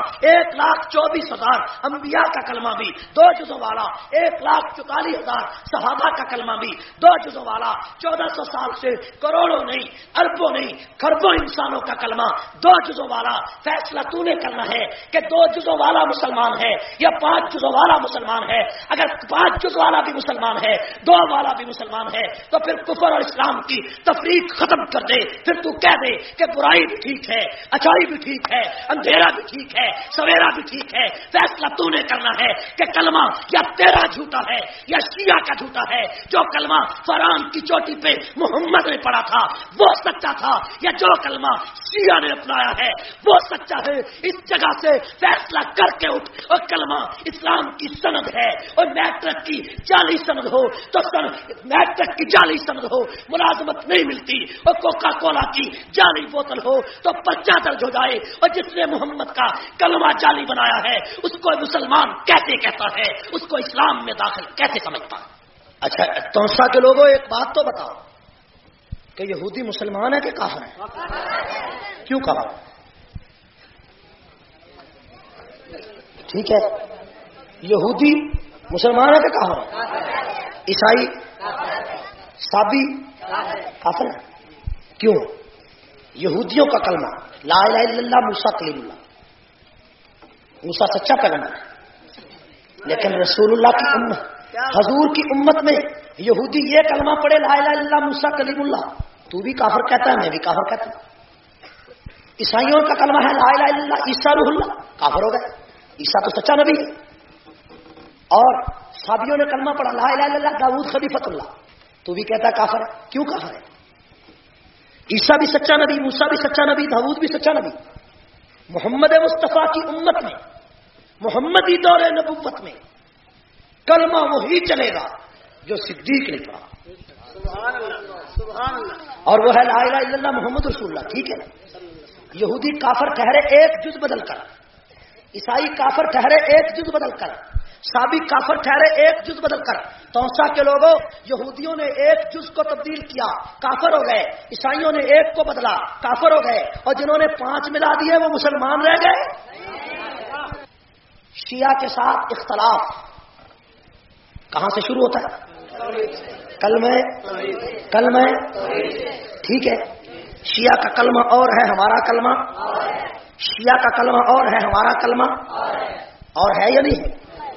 1,24,000 انبیاء کا کلمہ بھی 2 جزوں والا، 1,44,000 صحابہ کا کلمہ بھی 2 جزوں والا، 1400 سال سے کروڑوں نہیں، اربوں نہیں، کھربوں انسانوں کا کلمہ 2 جزوں والا. فیصلہ تو نے کرنا ہے کہ 2 جزوں والا مسلمان ہے یا 5 جزوں والا مسلمان ہے. اگر 5 جز والا بھی مسلمان ہے، 2 والا بھی مسلمان ہے، تو پھر کفر اور اسلام کی تفریق ختم کر دے. پھر تو کہہ دے کہ برائی بھی ٹھیک ہے، اچائی بھی ٹھیک ہے، اندھیرا بھی ٹھیک ہے، سویرا بھی ٹھیک ہے. فیصلہ تو نے کرنا ہے کہ کلمہ یا تیرا جھوٹا ہے یا شیعہ کا جھوٹا ہے. جو کلمہ فران کی چوٹی پہ محمد نے پڑھا تھا وہ سچا تھا، یا جو کلمہ شیعہ نے اپنایا ہے وہ سچا ہے. اس جگہ سے فیصلہ کر کے اٹھ. اور کلمہ اسلام کی سند ہے، اور میٹرک کی جعلی سند ہو تو میٹرک کی جعلی سند ہو ملازمت نہیں ملتی، اور کوکا کولا کی جعلی بوتل ہو تو پرچہ درج ہو جائے. اور جس نے محمد کا کلمہ جعلی بنایا ہے اس کو مسلمان کیسے کہتا ہے، اس کو اسلام میں داخل کیسے سمجھتا ہے؟ اچھا تونسا کے لوگوں ایک بات تو بتاؤ کہ یہودی مسلمان ہے کہ کافر ہے؟ کیوں کہا؟ ٹھیک ہے، یہودی مسلمان ہے کہ کافر ہے؟ عیسائی سابی کافر ہے. کیوں؟ یہودیوں کا کلمہ لا الہ الا اللہ موسیٰ کلیم اللہ، موسیٰ سچا پیغمبر ہے، لیکن رسول اللہ کی امت، حضور کی امت میں یہودی یہ کلمہ پڑھے لا الہ الا اللہ موسیٰ کلیم اللہ، تو بھی کافر کہتا ہے، میں بھی کافر کہتا ہوں. عیسائیوں کا کلمہ ہے لا الہ الا اللہ عیسیٰ روح اللہ، کافر ہو گئے. عیسیٰ تو سچا نبی ہے. اور صحابیوں نے کلمہ پڑھا لا الہ الا اللہ داؤد خلیفۃ اللہ، تو بھی کہتا ہے کافر ہے. کیوں کافر ہے؟ عیسیٰ بھی سچا نبی، موسیٰ بھی سچا نبی، داؤد بھی سچا نبی. محمد مصطفیٰ کی امت میں، محمدی دور نبوت میں کلمہ وہی چلے گا جو صدیق نے پڑھا، اور وہ ہے لا الہ الا اللہ محمد رسول اللہ. ٹھیک ہے نا؟ یہودی کافر ٹھہرے 1 جز بدل کر، عیسائی کافر ٹھہرے 1 جز بدل کر، سابق کافر ٹھہرے 1 جز بدل کر. توسا کے لوگوں یہودیوں نے 1 جز کو تبدیل کیا، کافر ہو گئے. عیسائیوں نے 1 کو بدلا، کافر ہو گئے. اور جنہوں نے 5 ملا دیے وہ مسلمان رہ گئے. شیعہ کے ساتھ اختلاف کہاں سے شروع ہوتا ہے؟ کلمہ. ٹھیک ہے، شیعہ کا کلمہ اور ہے ہمارا کلمہ، شیعہ کا کلمہ اور ہے ہمارا کلمہ، اور ہے یا نہیں؟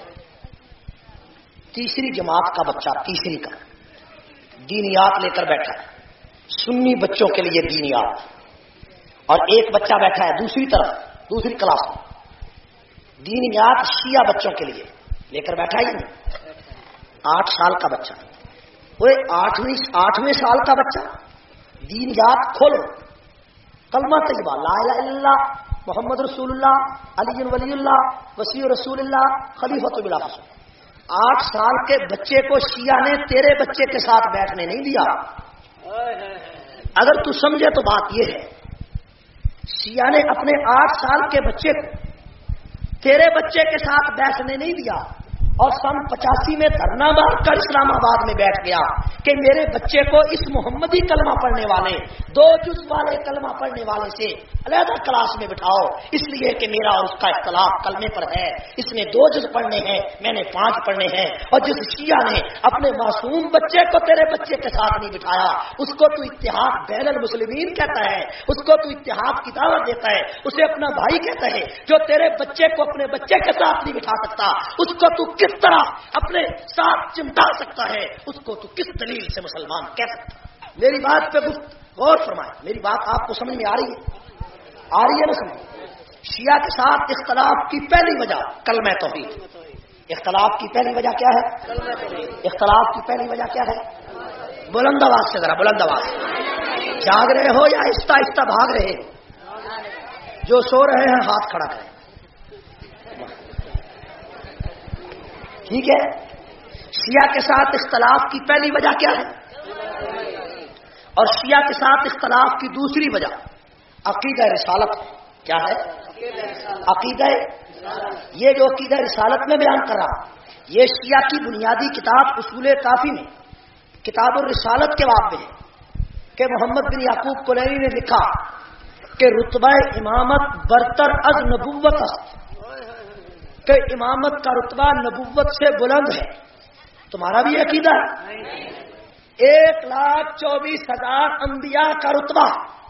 تیسری جماعت کا بچہ، تیسری کا دینیات لے کر بیٹھا ہے، سنی بچوں کے لیے دینیات، اور ایک بچہ بیٹھا ہے دوسری طرف دوسری کلاس میں دینیات شیعہ بچوں کے لیے لے کر بیٹھا ہی نہیں. 8 سال کا بچہ، وہ 8ویں سال کا بچہ دینیات کھولو، کلمہ طیبہ لا الہ الا اللہ محمد رسول اللہ علی ولی اللہ وسیع رسول اللہ خلیفۃ بلا فصل. 8 سال کے بچے کو شیعہ نے تیرے بچے کے ساتھ بیٹھنے نہیں دیا. اگر تو سمجھے تو بات یہ ہے، شیعہ نے اپنے 8 سال کے بچے کو تیرے بچے کے ساتھ بیٹھنے نہیں دیا، اور سن 85 میں دھرنا مار کر اسلام آباد میں بیٹھ گیا کہ میرے بچے کو اس محمدی کلمہ پڑھنے والے 2 جز والے کلمہ پڑھنے والے سے علیحدہ کلاس میں بٹھاؤ، اس لیے کہ میرا اور اس کا اختلاف کلمے پر ہے. اس نے 2 جز پڑھنے ہیں، میں نے 5 پڑھنے ہیں. اور جس شیعہ نے اپنے معصوم بچے کو تیرے بچے کے ساتھ نہیں بٹھایا، اس کو تو اتحاد بین المسلمین کہتا ہے، اس کو تو اتحاد کی دعوت دیتا ہے، اسے اپنا بھائی کہتا ہے. جو تیرے بچے کو اپنے بچے کے ساتھ نہیں بٹھا سکتا، اس کو تو کس طرح اپنے ساتھ چمٹا سکتا ہے؟ اس کو تو کس دلیل سے مسلمان کہہ سکتا ہے؟ میری بات پہ غور فرمائیں. میری بات آپ کو سمجھ میں آ رہی ہے نا؟ سمجھ. شیعہ کے ساتھ اختلاف کی پہلی وجہ کلمہ توحید. اختلاف کی پہلی وجہ کیا ہے؟ اختلاف کی پہلی وجہ کیا ہے؟ بلند آواز سے، ذرا بلند آواز. جاگ رہے ہو یا آہستہ آہستہ بھاگ رہے ہو؟ جو سو رہے ہیں ہاتھ کھڑا کریں. ٹھیک ہے. شیعہ کے ساتھ اختلاف کی پہلی وجہ کیا ہے؟ اور شیعہ کے ساتھ اختلاف کی دوسری وجہ عقیدہ رسالت. کیا ہے؟ عقیدہ. یہ جو عقیدہ رسالت میں بیان کر رہا، یہ شیعہ کی بنیادی کتاب اصول کافی میں کتاب الرسالت کے باب میں ہے کہ محمد بن یعقوب کلینی نے لکھا کہ رتبہ امامت برتر از نبوت است، کہ امامت کا رتبہ نبوت سے بلند ہے. تمہارا بھی عقیدہ ہے؟ 1,24,000 انبیاء کا رتبہ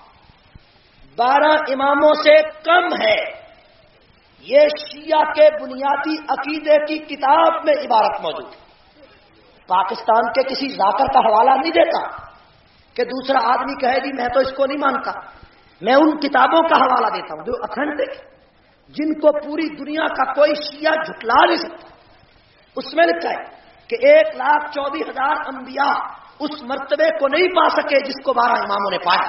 12 اماموں سے کم ہے. یہ شیعہ کے بنیادی عقیدے کی کتاب میں عبارت موجود ہے. پاکستان کے کسی ذاکر کا حوالہ نہیں دیتا کہ دوسرا آدمی کہے جی میں تو اس کو نہیں مانتا. میں ان کتابوں کا حوالہ دیتا ہوں جو اکھنڈ، جن کو پوری دنیا کا کوئی شیعہ جھٹلا نہیں سکتا. اس میں لکھا ہے کہ 1,24,000 انبیاء اس مرتبے کو نہیں پا سکے جس کو 12 اماموں نے پایا.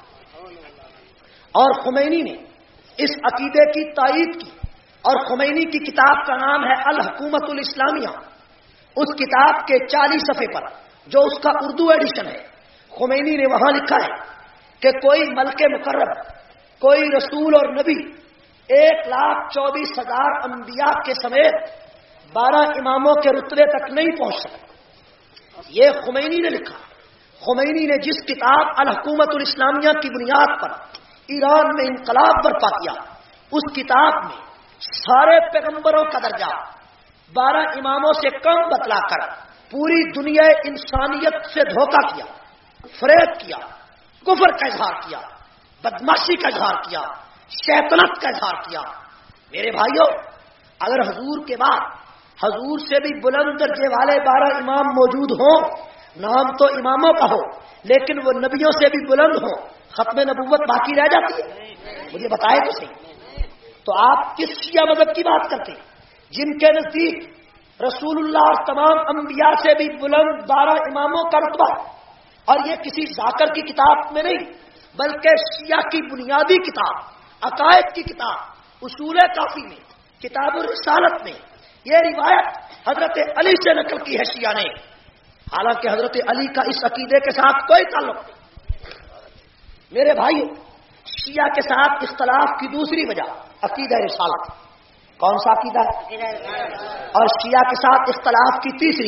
اور خمینی نے اس عقیدے کی تائید کی، اور خمینی کی کتاب کا نام ہے الحکومت الاسلامیہ. اس کتاب کے 40 صفحے پر جو اس کا اردو ایڈیشن ہے، خمینی نے وہاں لکھا ہے کہ کوئی ملک مقرب، کوئی رسول اور نبی 1,24,000 انبیاء کے سمیت 12 اماموں کے رتبے تک نہیں پہنچ سکتا. یہ خمینی نے لکھا. خمینی نے جس کتاب الحکومت الاسلامیہ کی بنیاد پر ایران میں انقلاب برپا کیا، اس کتاب میں سارے پیغمبروں کا درجہ 12 اماموں سے کم بتلا کر پوری دنیا انسانیت سے دھوکہ کیا، فریب کیا، کفر کا اظہار کیا، بدماشی کا اظہار کیا، شیطنت کا اظہار کیا. میرے بھائیوں، اگر حضور کے بعد حضور سے بھی بلند درجے والے 12 امام موجود ہوں، نام تو اماموں کا ہو لیکن وہ نبیوں سے بھی بلند ہوں، ختم نبوت باقی رہ جاتی ہے؟ مجھے بتائے تو صحیح. تو آپ کس شیعہ مذہب کی بات کرتے ہیں جن کے نزدیک رسول اللہ اور تمام انبیاء سے بھی بلند 12 اماموں کا رتبہ؟ اور یہ کسی ذاکر کی کتاب میں نہیں بلکہ شیعہ کی بنیادی کتاب، عقائد کی کتاب اصول کافی میں، کتاب الرسالت میں یہ روایت حضرت علی سے نقل کی ہے شیعہ نے، حالانکہ حضرت علی کا اس عقیدے کے ساتھ کوئی تعلق نہیں. میرے بھائیو، شیعہ کے ساتھ اختلاف کی دوسری وجہ عقیدہ رسالت. کون سا عقیدہ؟ اور شیعہ کے ساتھ اختلاف کی تیسری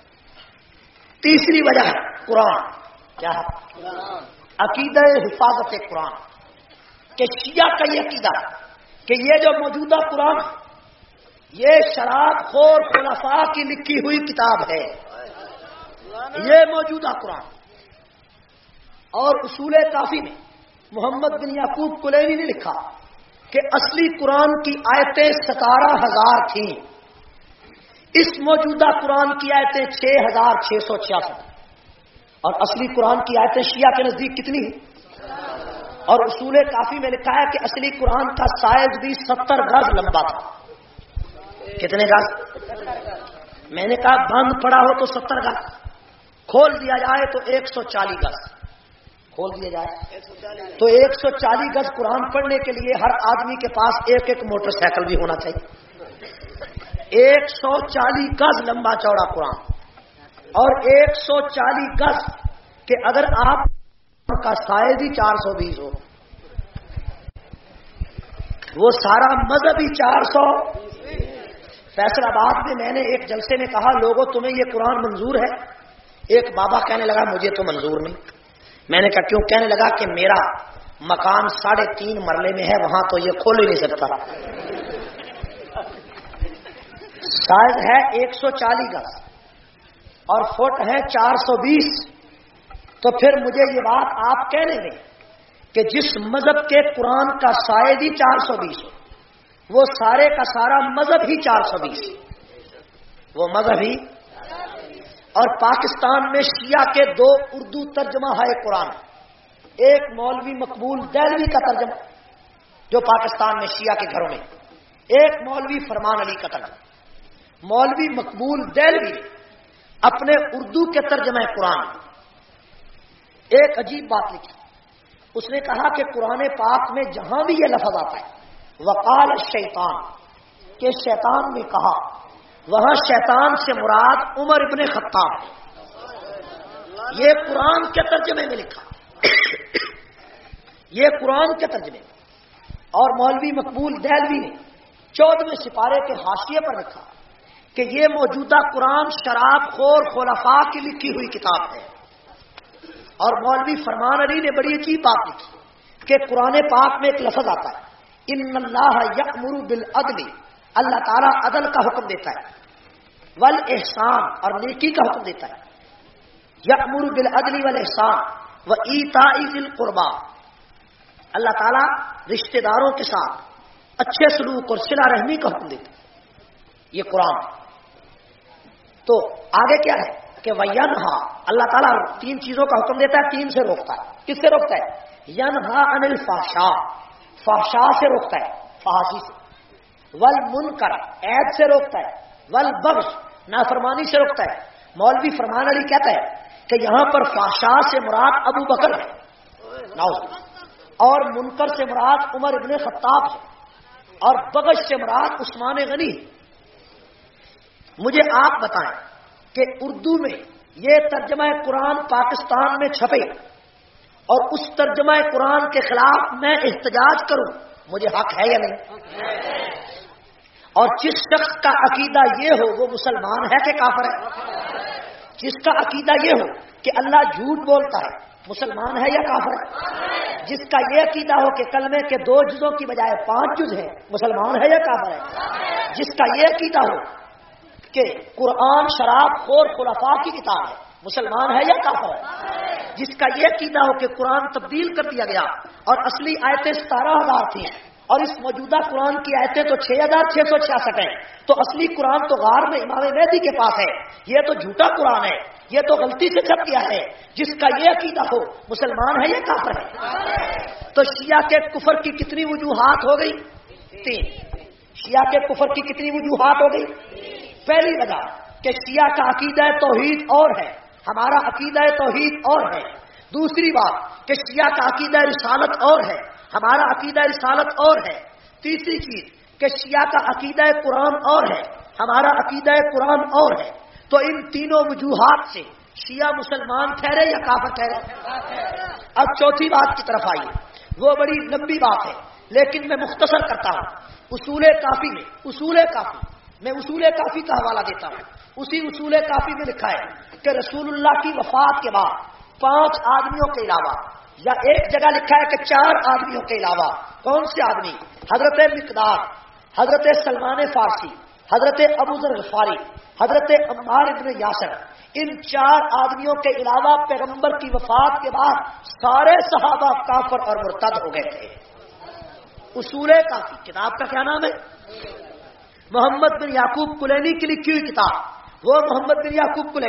وجہ ہے قرآن. کیا ہے؟ عقیدہ حفاظت قرآن. کہ شیعہ کا یہ عقیدہ کہ یہ جو موجودہ قرآن ہے یہ شراب خور خلفاء کی لکھی ہوئی کتاب ہے. یہ موجودہ قرآن. اور اصول کافی میں محمد بن یعقوب کلینی نے لکھا کہ اصلی قرآن کی آیتیں 17,000 تھیں، اس موجودہ قرآن کی آیتیں 6,666. اور اصلی قرآن کی آیتیں شیعہ کے نزدیک کتنی ہیں؟ اور اصول کافی میں لکھا ہے کہ اصلی قرآن کا سائز بھی 70 گز لمبا تھا. کتنے گز؟ میں نے کہا بند پڑا ہو تو 70 گز، کھول دیا جائے تو 140 گز. کھول دیا جائے تو 140 گز قرآن پڑھنے کے لیے ہر آدمی کے پاس ایک ایک موٹر سائیکل بھی ہونا چاہیے. 140 گز لمبا چوڑا قرآن اور 140 گز کہ اگر آپ کا سائز ہی 420 ہو، وہ سارا مذہب ہی 400. فیصل آباد میں میں نے ایک جلسے میں کہا لوگوں تمہیں یہ قرآن منظور ہے؟ ایک بابا کہنے لگا مجھے تو منظور نہیں. میں نے کہا کیوں؟ کہنے لگا کہ میرا مکان 3.5 مرلے میں ہے، وہاں تو یہ کھول ہی نہیں سکتا. سائز ہے 140 گز اور فٹ ہے 420. تو پھر مجھے یہ بات آپ کہنے دیں کہ جس مذہب کے قرآن کا سائز ہی 420 ہو، وہ سارے کا سارا مذہب ہی 420، وہ مذہب ہی. اور پاکستان میں شیعہ کے 2 اردو ترجمہ ہے قرآن. ایک مولوی مقبول دہلوی کا ترجمہ جو پاکستان میں شیعہ کے گھروں میں، ایک مولوی فرمان علی کا ترجمہ. مولوی مقبول دہلوی نے اپنے اردو کے ترجمہ قرآن ایک عجیب بات لکھی. اس نے کہا کہ قرآن پاک میں جہاں بھی یہ لفظ آتا ہے وقال الشیطان کہ شیطان نے کہا، وہاں شیطان سے مراد عمر ابن خطاب. یہ قرآن کے ترجمے میں لکھا، یہ قرآن کے ترجمے میں. اور مولوی مقبول دہلوی نے 14ویں سپارے کے حاشیے پر لکھا کہ یہ موجودہ قرآن شراب خور خلفاء کی لکھی ہوئی کتاب ہے. اور مولوی فرمان علی نے بڑی عجیب بات لکھی کہ قرآن پاک میں ایک لفظ آتا ہے ان اللہ یأمر بالعدل، اللہ تعالیٰ عدل کا حکم دیتا ہے، والاحسان اور نیکی کا حکم دیتا ہے. یأمر بالعدل والاحسان وایتاء ذی القربى، اللہ تعالیٰ رشتہ داروں کے ساتھ اچھے سلوک اور صلہ رحمی کا حکم دیتا ہے. یہ قرآن. تو آگے کیا ہے کہ وینہا، اللہ تعالیٰ 3 چیزوں کا حکم دیتا ہے، 3 سے روکتا ہے. کس سے روکتا ہے؟ ینہا عن الفحشاء، فحشاء سے روکتا ہے، فحاشی سے. والمنکر، عیب سے روکتا ہے. والبغض، نافرمانی سے روکتا ہے. مولوی فرمان علی کہتا ہے کہ یہاں پر فحشاء سے مراد ابو بکر ہے اور منکر سے مراد عمر ابن خطاب ہے اور بغض سے مراد عثمان غنی. مجھے آپ بتائیں کہ اردو میں یہ ترجمہ قرآن پاکستان میں چھپے اور اس ترجمہ قرآن کے خلاف میں احتجاج کروں، مجھے حق ہے یا نہیں؟ اور جس شخص کا عقیدہ یہ ہو وہ مسلمان ہے کہ کافر ہے؟ جس کا عقیدہ یہ ہو کہ اللہ جھوٹ بولتا ہے مسلمان ہے یا کافر ہے؟ جس کا یہ عقیدہ ہو کہ کلمے کے 2 جزوں کی بجائے 5 جز ہیں، مسلمان ہے یا کافر ہے؟ جس کا یہ عقیدہ ہو کہ قرآن شراب خور خلفاء کی کتاب ہے، مسلمان ہے یا کافر ہے؟ جس کا یہ عقیدہ ہو کہ قرآن تبدیل کر دیا گیا اور اصلی آیتیں 17,000 تھیں اور اس موجودہ قرآن کی آیتیں تو 6,666 ہیں، تو اصلی قرآن تو غار میں امام مہدی کے پاس ہے، یہ تو جھوٹا قرآن ہے، یہ تو غلطی سے چھپ گیا ہے. جس کا یہ عقیدہ ہو مسلمان ہے یا کافر ہے؟ تو شیعہ کے کفر کی کتنی وجوہات ہو گئی؟ 3. شیعہ کے کفر کی کتنی وجوہات ہو گئی؟ پہلی وجہ کہ شیعہ کا عقیدہ توحید اور ہے، ہمارا عقیدہ توحید اور ہے. دوسری بات کہ شیعہ کا عقیدہ رسالت اور ہے، ہمارا عقیدہ رسالت اور ہے. تیسری چیز کہ شیعہ کا عقیدہ قرآن اور ہے، ہمارا عقیدہ قرآن اور ہے. تو ان تینوں وجوہات سے شیعہ مسلمان ٹھہرے یا کافر ٹھہرے؟ اب چوتھی بات کی طرف آئیے، وہ بڑی لمبی بات ہے لیکن میں مختصر کرتا ہوں. اصول کافی میں اصول کافی کا حوالہ دیتا ہوں. اسی اصول کافی میں لکھا ہے کہ رسول اللہ کی وفات کے بعد 5 آدمیوں کے علاوہ، یا ایک جگہ لکھا ہے کہ 4 آدمیوں کے علاوہ. کون سے آدمی؟ حضرت مقداد، حضرت سلمان فارسی، حضرت ابو ذر غفاری، حضرت عمار ابن یاسر. ان 4 آدمیوں کے علاوہ پیغمبر کی وفات کے بعد سارے صحابہ کافر اور مرتد ہو گئے تھے. اصول کافی کتاب کا کیا نام ہے؟ محمد بن یعقوب کلینی کی لکھی ہوئی کتاب. وہ محمد بن یعقوب کلینی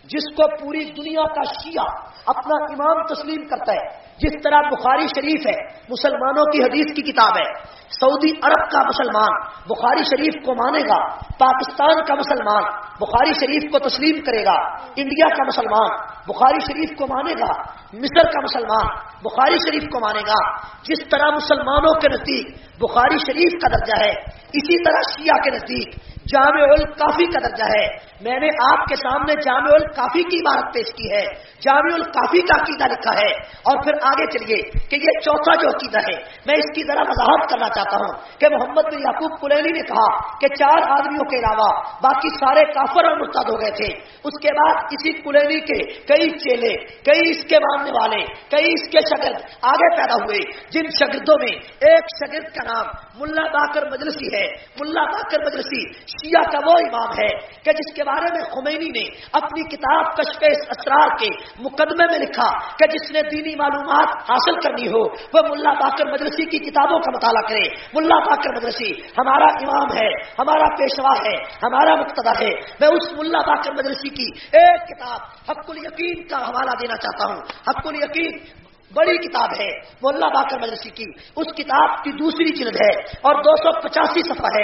جس کو پوری دنیا کا شیعہ اپنا امام تسلیم کرتا ہے، جس طرح بخاری شریف ہے مسلمانوں کی حدیث کی کتاب ہے، سعودی عرب کا مسلمان بخاری شریف کو مانے گا، پاکستان کا مسلمان بخاری شریف کو تسلیم کرے گا، انڈیا کا مسلمان بخاری شریف کو مانے گا، مصر کا مسلمان بخاری شریف کو مانے گا۔ جس طرح مسلمانوں کے نزدیک بخاری شریف کا درجہ ہے، اسی طرح شیعہ کے نزدیک جامع الکافی کا درجہ ہے۔ میں نے آپ کے سامنے جامع الکافی کی عبارت پیش کی ہے، جامع الکافی کا عقیدہ لکھا ہے، اور پھر آگے چلیے کہ یہ چوتھا جو عقیدہ ہے میں اس کی ذرا وضاحت کرنا چاہتا ہوں کہ محمد بن یعقوب کلینی نے کہا کہ 4 آدمیوں کے علاوہ باقی سارے کافر اور مرتد ہو گئے تھے۔ اس کے بعد اسی کلینی کے کئی چیلے، کئی اس کے ماننے والے، کئی اس کے شاگرد آگے پیدا ہوئے، جن شاگردوں میں ایک شاگرد کا نام ملا باقر مجلسی ہے۔ ملا باقر مجلسی شیعہ کا وہ امام ہے کہ جس کے بارے میں خمینی نے اپنی کتاب کشف اسرار کے مقدمے میں لکھا کہ جس نے دینی معلومات حاصل کرنی ہو وہ ملا باقر مجلسی کی کتابوں کا مطالعہ کرے۔ ملا باقر مجلسی ہمارا امام ہے، ہمارا پیشوا ہے، ہمارا مقتدی ہے۔ میں اس ملا باقر مجلسی کی ایک کتاب حق الیقین کا حوالہ دینا چاہتا ہوں۔ حق الیقین بڑی کتاب ہے ملا باقر مجلسی کی، اس کتاب کی دوسری جلد ہے اور 285 صفحہ ہے۔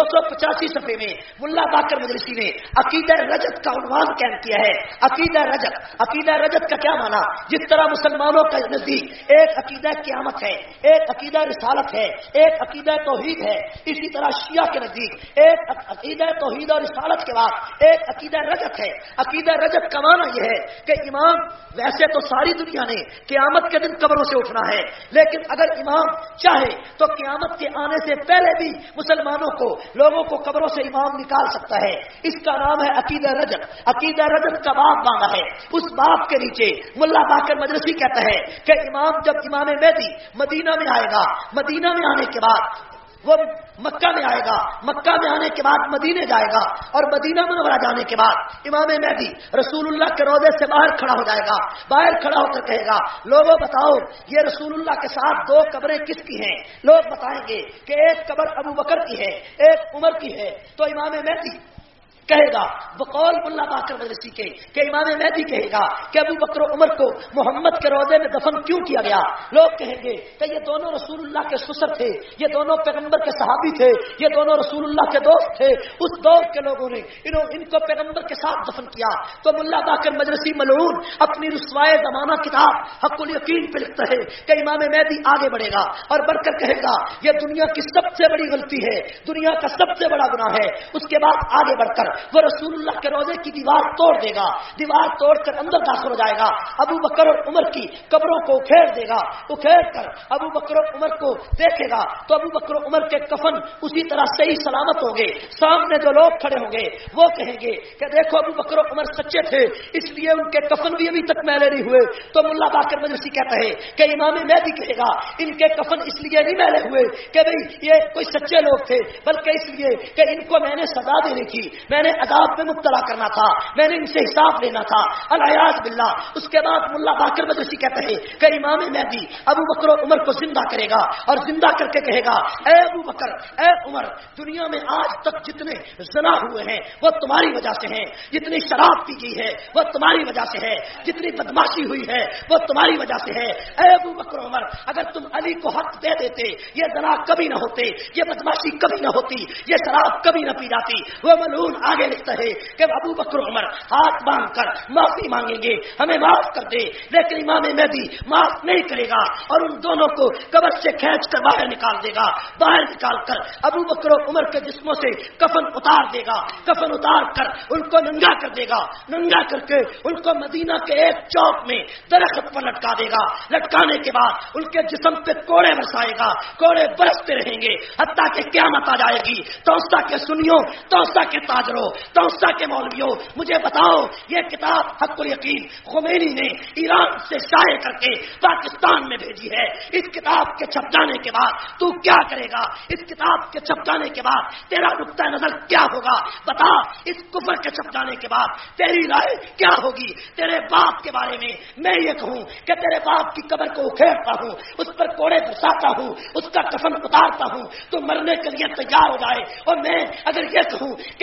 285 صفحے میں ملا باقر مجلسی نے عقیدہ رجت کا عنوان قائم کیا ہے۔ عقیدہ رجت، عقیدہ رجت کا کیا معنی؟ جس طرح مسلمانوں کا نزدیک ایک عقیدہ قیامت ہے، ایک عقیدہ رسالت ہے، ایک عقیدہ توحید ہے، اسی طرح شیعہ کے نزدیک ایک عقیدہ توحید اور رسالت کے بعد ایک عقیدہ رجت ہے۔ عقیدہ رجت کا معنی یہ ہے کہ امام، ویسے تو ساری دنیا نے قیامت کے دن قبروں سے اٹھنا ہے، لیکن اگر امام چاہے تو قیامت کے آنے سے پہلے بھی مسلمانوں کو، لوگوں کو قبروں سے امام نکال سکتا ہے۔ اس کا نام ہے عقیدہ رجت۔ عقیدہ رجت کا باب باندھا ہے، اس باب کے نیچے ملا باقر مجلسی کہتا ہے کہ امام، جب امام مہدی مدینہ میں آئے گا، مدینہ میں آنے کے بعد وہ مکہ میں آئے گا، مکہ میں آنے کے بعد مدینے جائے گا، اور مدینہ منورہ جانے کے بعد امام مہدی رسول اللہ کے روضے سے باہر کھڑا ہو جائے گا۔ باہر کھڑا ہو کر کہے گا لوگوں بتاؤ یہ رسول اللہ کے ساتھ 2 قبریں کس کی ہیں؟ لوگ بتائیں گے کہ ایک قبر ابو بکر کی ہے، ایک عمر کی ہے۔ تو امام مہدی کہے گا بقول ملا باقر مجلسی کے کہ امام مہدی کہے گا کہ ابو بکر و عمر کو محمد کے روضے میں دفن کیوں کیا گیا؟ لوگ کہیں گے کہ یہ دونوں رسول اللہ کے سسر تھے، یہ دونوں پیغمبر کے صحابی تھے، یہ دونوں رسول اللہ کے دوست تھے، اس دور کے لوگوں نے ان کو پیغمبر کے ساتھ دفن کیا۔ تو ملا باقر مجلسی ملعون اپنی رسوائے زمانہ کتاب حق الیقین پہ لکھتا ہے کہ امام مہدی آگے بڑھے گا اور بڑھ کر کہے گا یہ دنیا کی سب سے بڑی غلطی ہے، دنیا کا سب سے بڑا گناہ ہے۔ اس کے بعد آگے بڑھ کر وہ رسول اللہ کے روضے کی دیوار توڑ دے گا، دیوار توڑ کر اندر داخل ہو جائے گا، ابو بکر اور عمر کی قبروں کو اکھیڑ دے گا، اکھیڑ کر ابو بکر اور عمر کو دیکھے گا تو ابو بکر اور عمر کے کفن اسی طرح صحیح سلامت ہوں گے۔ سامنے جو لوگ کھڑے ہوں گے وہ کہیں گے کہ دیکھو ابو بکر اور عمر سچے تھے، اس لیے ان کے کفن بھی ابھی تک میلے نہیں ہوئے۔ تو ملا باقر مجلسی کہتا ہے کہ امام مہدی کہے گا ان کے کفن اس لیے نہیں میلے ہوئے کہ بھئی یہ کوئی سچے لوگ تھے، بلکہ اس لیے کہ ان کو میں نے سزا دینی تھی، میں نے عذاب میں مبتلا کرنا تھا، میں نے ان سے حساب لینا تھا، الیاذ باللہ۔ اس کے بعد ملا باقر مجلسی کہتے ہیں کہ امام مہدی ابو بکر و عمر کو زندہ کرے گا اور زندہ کر کے کہے گا اے ابو بکر، اے عمر، دنیا میں آج تک جتنے زنا ہوئے ہیں وہ تمہاری وجہ سے ہیں، جتنی شراب پی گئی ہے وہ تمہاری وجہ سے ہے، جتنی بدماشی ہوئی ہے وہ تمہاری وجہ سے ہے۔ اے ابو بکر و عمر، اگر تم علی کو حق دے دیتے یہ زنا کبھی نہ ہوتے، یہ بدماشی کبھی نہ ہوتی، یہ شراب کبھی نہ پی جاتی۔ وہ ملعون آگے لکھتا ہے کہ ابو بکر عمر ہاتھ باندھ کر معافی مانگیں گے ہمیں معاف کر دے، لیکن امام مہدی معاف نہیں کرے گا اور ان دونوں کو قبر سے کھینچ کر باہر نکال دے گا۔ باہر نکال کر ابو بکر و عمر کے جسموں سے کفن اتار دے گا، کفن اتار کر ان کو ننگا کر دے گا، ننگا کر کے ان کو مدینہ کے ایک چوک میں درخت پر لٹکا دے گا۔ لٹکانے کے بعد ان کے جسم پہ کوڑے برسائے گا، کوڑے برستے رہیں گے حتیٰ کہ قیامت آ جائے گی۔ توسا کے سنیوں، توسا کے تاجروں، توسا کے مولویوں، مجھے بتاؤ یہ کتاب حق الیقین خمینی نے ایران سے شائع کر کے پاکستان میں بھیجی ہے، اس کتاب کے چھپ جانے کے بعد تو کیا کرے گا؟ اس کتاب کے چھپ جانے کے بعد تیرا نقطہ نظر کیا ہوگا؟ بتا، اس کفر کے چھپ جانے کے بعد تیری رائے کیا ہوگی؟ تیرے باپ کے بارے میں یہ کہوں کہ تیرے باپ کی قبر کو اکھیڑتا ہوں، اس پر کوڑے برساتا ہوں، اس کا کفن اتارتا ہوں تو مرنے کے لیے تیار ہو جائے، اور میں اگر یہ کہوں کہ تیری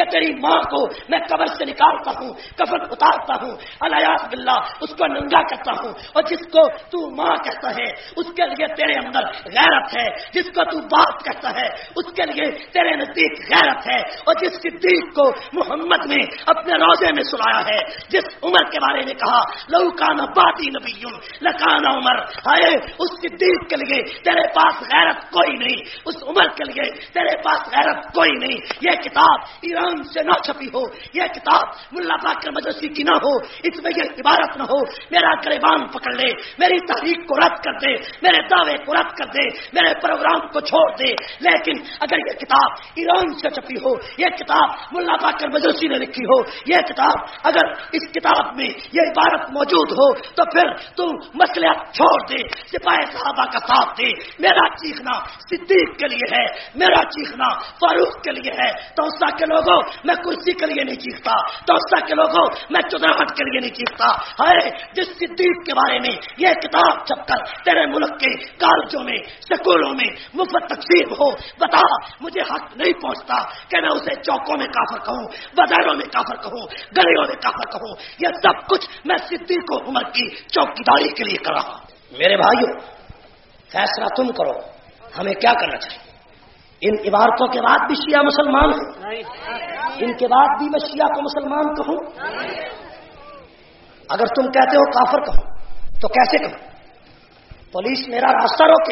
ماں کو میں قبر سے نکالتا ہوں، کفن اتارتا ہوں، الیاذ باللہ اس کو ننگا کرتا ہوں، اور جس کو تو ماں کہتا ہے اس کے لیے تیرے اندر غیرت ہے، جس کو تو باپ کہتا ہے اس کے لیے تیرے نزدیک غیرت ہے، اور جس صدیق کو محمد نے اپنے روضے میں سلایا ہے، جس عمر کے بارے میں کہا لو کان بعدی نبی لکان عمر، آئے اس صدیق کے لیے تیرے پاس غیرت کوئی نہیں، اس عمر کے لیے تیرے پاس غیرت کوئی نہیں۔ یہ کتاب ایران سے نہ چھپی ہو، یہ کتاب ملا باقر مدرسی کی نہ ہو، اس میں یہ عبارت نہ ہو میرا گریبان پکڑ لے، میری تحریک کو رد کر دے، میرے دعوے کو رد کر دے، میرے پروگرام کو چھوڑ دے، لیکن اگر یہ کتاب ایران سے چھپی ہو، یہ کتاب ملا باقر مدرسی نے لکھی ہو، یہ کتاب اگر اس کتاب میں یہ عبارت موجود ہو تو پھر تم مصلحت چھوڑ دے، سپاہی صحابہ کا ساتھ دے۔ میرا چیخنا صدیق کے لیے ہے، میرا چیخنا فاروق کے لیے ہے۔ توسا کے لوگوں میں کرسی کے لیے نہیں چیختا، توسا کے لوگوں میں چودراہٹ کے لیے نہیں چیختا۔ ہے جس صدیق کے بارے میں یہ کتاب چھپ کر تیرے ملک کے کالجوں میں سکولوں میں مفت تقسیم ہو، بتا مجھے حق نہیں پہنچتا کہ میں اسے چوکوں میں کافر کہوں، بازاروں میں کافر کہوں، گلیوں میں کافر کہوں۔ یہ سب کچھ میں صدیق و عمر کی چوکیداری کے لیے کر رہا ہوں۔ میرے بھائیوں، فیصلہ تم کرو، ہمیں کیا کرنا چاہیے؟ ان عبارتوں کے بعد بھی شیعہ مسلمان ہوں، ان کے بعد بھی میں شیعہ کو مسلمان کہوں؟ اگر تم کہتے ہو کافر کہوں تو کیسے کہوں؟ پولیس میرا راستہ روکے،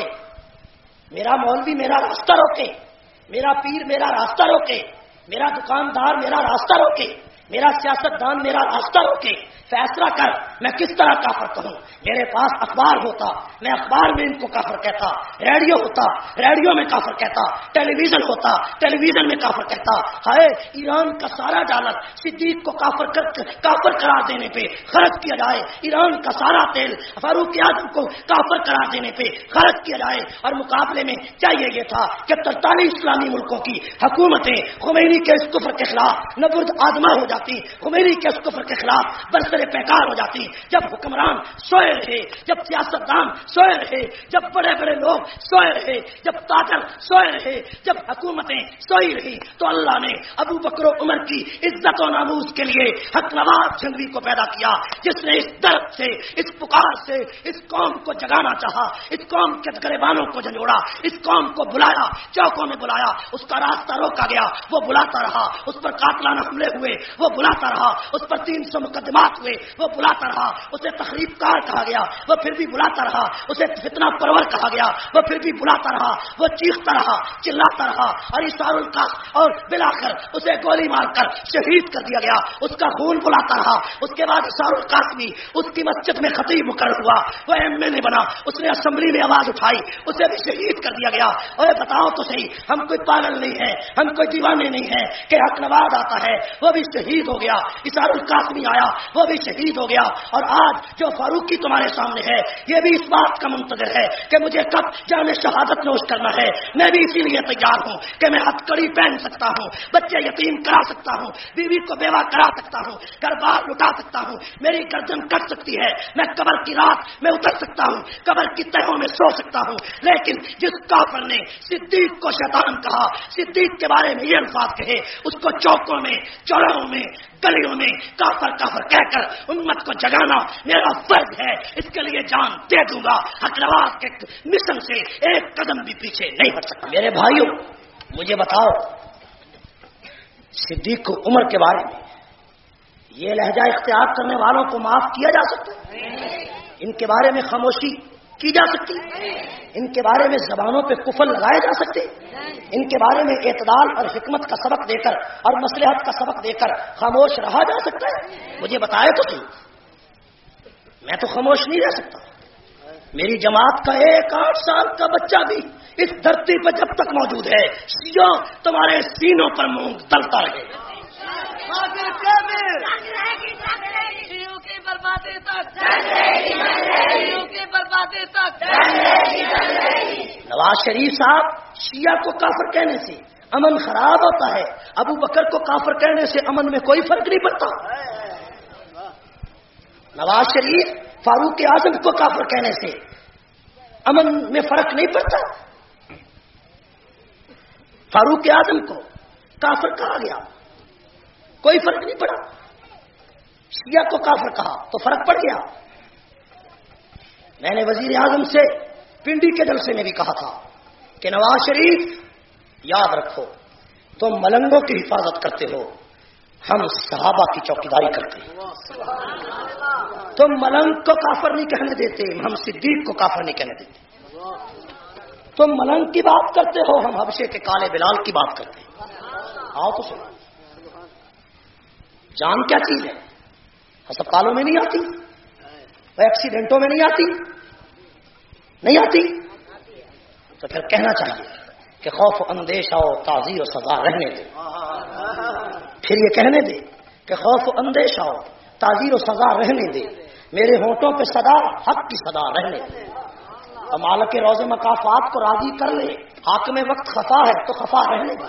میرا مولوی میرا راستہ روکے، میرا پیر میرا راستہ روکے، میرا دکاندار میرا راستہ روکے، میرا سیاستدان میرا راستہ روکے، فیصلہ کر میں کس طرح کافر کہوں؟ میرے پاس اخبار ہوتا میں اخبار میں ان کو کافر کہتا، ریڈیو ہوتا ریڈیو میں کافر کہتا، ٹیلی ویژن ہوتا ٹیلی ویژن میں کافر کہتا۔ ہائے ایران کا سارا ڈالر صدیق کو کافر قرار دینے پہ خرچ کیا جائے، ایران کا سارا تیل فاروق اعظم کو کافر قرار دینے پہ خرچ کیا جائے، اور مقابلے میں چاہیے یہ تھا کہ 43 اسلامی ملکوں کی حکومتیں خمینی کے اس کفر کے خلاف نبرد آزما ہو جاتی، خمینی کے اس کفر کے خلاف برسر پیکار ہو جاتی۔ جب حکمران سوئے رہے، جب سیاستدان سوئے رہے، جب بڑے بڑے لوگ سوئے رہے، جب تاجر سوئے رہے، جب حکومتیں سوئی رہی، تو اللہ نے ابو بکر و عمر کی عزت و ناموس کے لیے حق نواز جھنگوی کو پیدا کیا، جس نے اس درد سے، اس پکار سے اس قوم کو جگانا چاہا، اس قوم کے گریبانوں کو جھنجھوڑا، اس قوم کو بلایا، چوکوں میں بلایا، اس کا راستہ روکا گیا، وہ بلاتا رہا، اس پر قاتلانہ حملے ہوئے، وہ بلاتا رہا، اس پر 300 مقدمات ہوئے، وہ بلاتا رہا، اسے تخریب کار کہا گیا، وہ پھر بھی بلاتا رہا، اسے فتنہ پرور کہا گیا، وہ پھر بھی بلاتا رہا، وہ چیختا رہا، چلاتا رہا، اور اسار القاص اور بلاخر اسے گولی مار کر شہید کر دیا گیا، اس کا خون بلاتا رہا۔ اس کے بعد اسار القاسمی اس کی مسجد میں خطیب مقرر ہوا، وہ MLA بنا، اس نے اسمبلی میں آواز اٹھائی، اسے بھی شہید کر دیا گیا۔ اور بتاؤ تو صحیح، ہم کوئی پاگل نہیں ہے، ہم کوئی دیوانے نہیں ہے کہ حق نواز آتا ہے، وہ بھی شہید ہو گیا، اسار القاسمی آیا، وہ بھی شہید ہو گیا، اور آج جو فاروقی تمہارے سامنے ہے یہ بھی اس بات کا منتظر ہے کہ مجھے کب جام شہادت نوش کرنا ہے۔ میں بھی اسی لیے تیار ہوں کہ میں ہتھکڑی پہن سکتا ہوں، بچے یتیم کرا سکتا ہوں، بیوی کو بیوہ کرا سکتا ہوں، گھر بار لٹا سکتا ہوں، میری گردن کٹ سکتی ہے، میں قبر کی رات میں اتر سکتا ہوں، قبر کی تہوں میں سو سکتا ہوں، لیکن جس کافر نے صدیق کو شیطان کہا، صدیق کے بارے میں یہ الفاظ کہے، اس کو چوکوں میں، چوراہوں میں، گلیوں میں کافر کافر کہہ کر امت کو جگانا میرا فرض ہے، اس کے لیے جان دے دوں گا۔ حق نواز کے مشن سے ایک قدم بھی پیچھے نہیں ہٹ سکتا۔ میرے بھائیوں، مجھے بتاؤ صدیق کو عمر کے بارے میں یہ لہجہ اختیار کرنے والوں کو معاف کیا جا سکتا ہے؟ ان کے بارے میں خاموشی کی جا سکتی، ان کے بارے میں زبانوں پہ قفل لگائے جا سکتے، ان کے بارے میں اعتدال اور حکمت کا سبق دے کر اور مصلحت کا سبق دے کر خاموش رہا جا سکتا ہے؟ مجھے بتائے تو صحیح، میں تو خاموش نہیں رہ سکتا۔ میری جماعت کا 1-8 سال کا بچہ بھی اس دھرتی پر جب تک موجود ہے، شیعہ تمہارے سینوں پر مونگ تلتا رہے گا۔ نواز شریف صاحب، شیعہ کو کافر کہنے سے امن خراب ہوتا ہے، ابو بکر کو کافر کہنے سے امن میں کوئی فرق نہیں پڑتا۔ نواز شریف فاروق اعظم کو کافر کہنے سے امن میں فرق نہیں پڑتا۔ فاروق اعظم کو کافر کہا گیا، کوئی فرق نہیں پڑا. شیعہ کو کافر کہا تو فرق پڑ گیا. میں نے وزیر اعظم سے پنڈی کے جلسے میں بھی کہا تھا کہ نواز شریف یاد رکھو تم ملنگوں کی حفاظت کرتے ہو, ہم صحابہ کی چوکیداری کرتے ہیں. تم ملنگ کو کافر نہیں کہنے دیتے, ہم صدیق کو کافر نہیں کہنے دیتے. تم ملنگ کی بات کرتے ہو, ہم حبشے کے کالے بلال کی بات کرتے ہیں. آؤ تو سنو, جان کیا چیز ہے؟ ہسپتالوں میں نہیں آتی, ایکسیڈنٹوں میں نہیں آتی, نہیں آتی. تو پھر کہنا چاہیے کہ خوف و اندیشہ و تعزیر و سزا رہنے دے. پھر یہ کہنے دے کہ خوف و اندیشہ و تعزیر و سزا رہنے دے, میرے ہونٹوں پہ صدا حق کی صدا رہنے دے. اور مالک روز مقافات کو راضی کر لے, حاکم وقت خفا ہے تو خفا رہنے دے.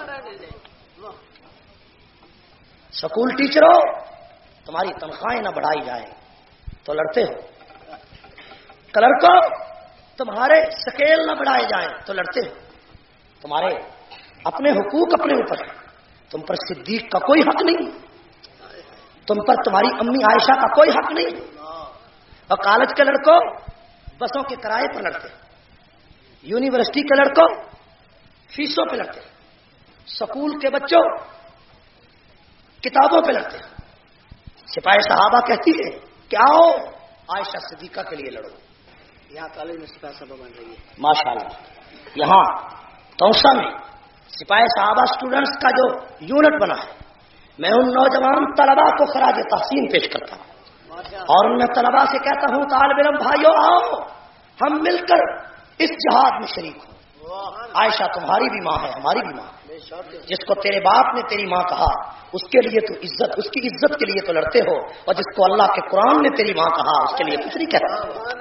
سکول ٹیچروں, تمہاری تنخواہیں نہ بڑھائی جائیں تو لڑتے ہو. کلرکوں, تمہارے سکیل نہ بڑھائے جائیں تو لڑتے ہو. تمہارے اپنے حقوق اپنے اوپر ہیں, تم پر صدیق کا کوئی حق نہیں, تم پر تمہاری امی عائشہ کا کوئی حق نہیں. اور کالج کے لڑکوں بسوں کے کرائے پر لڑتے, یونیورسٹی کے لڑکوں فیسوں پہ لڑتے, سکول کے بچوں کتابوں پہ لڑتے. سپاہی صحابہ کہتی ہے کہ آؤ عائشہ صدیقہ کے لیے لڑو. یہاں کالج میں سپاہی صحابہ بن رہی ہے ماشاء اللہ. یہاں توسا میں سپاہی صحابہ اسٹوڈنٹس کا جو یونٹ بنا ہے, میں ان نوجوان طلباء کو خراج تحسین پیش کرتا ہوں اور ان میں طلباء سے کہتا ہوں طالب علم بھائیو آؤ ہم مل کر اس جہاد میں شریک ہوں. عائشہ تمہاری بھی ماں ہے, ہماری بھی ماں ہے. جس کو تیرے باپ نے تیری ماں کہا اس کے لیے تو عزت, اس کی عزت کے لیے تو لڑتے ہو, اور جس کو اللہ کے قرآن نے تیری ماں کہا اس کے لیے کچھ نہیں کہتا.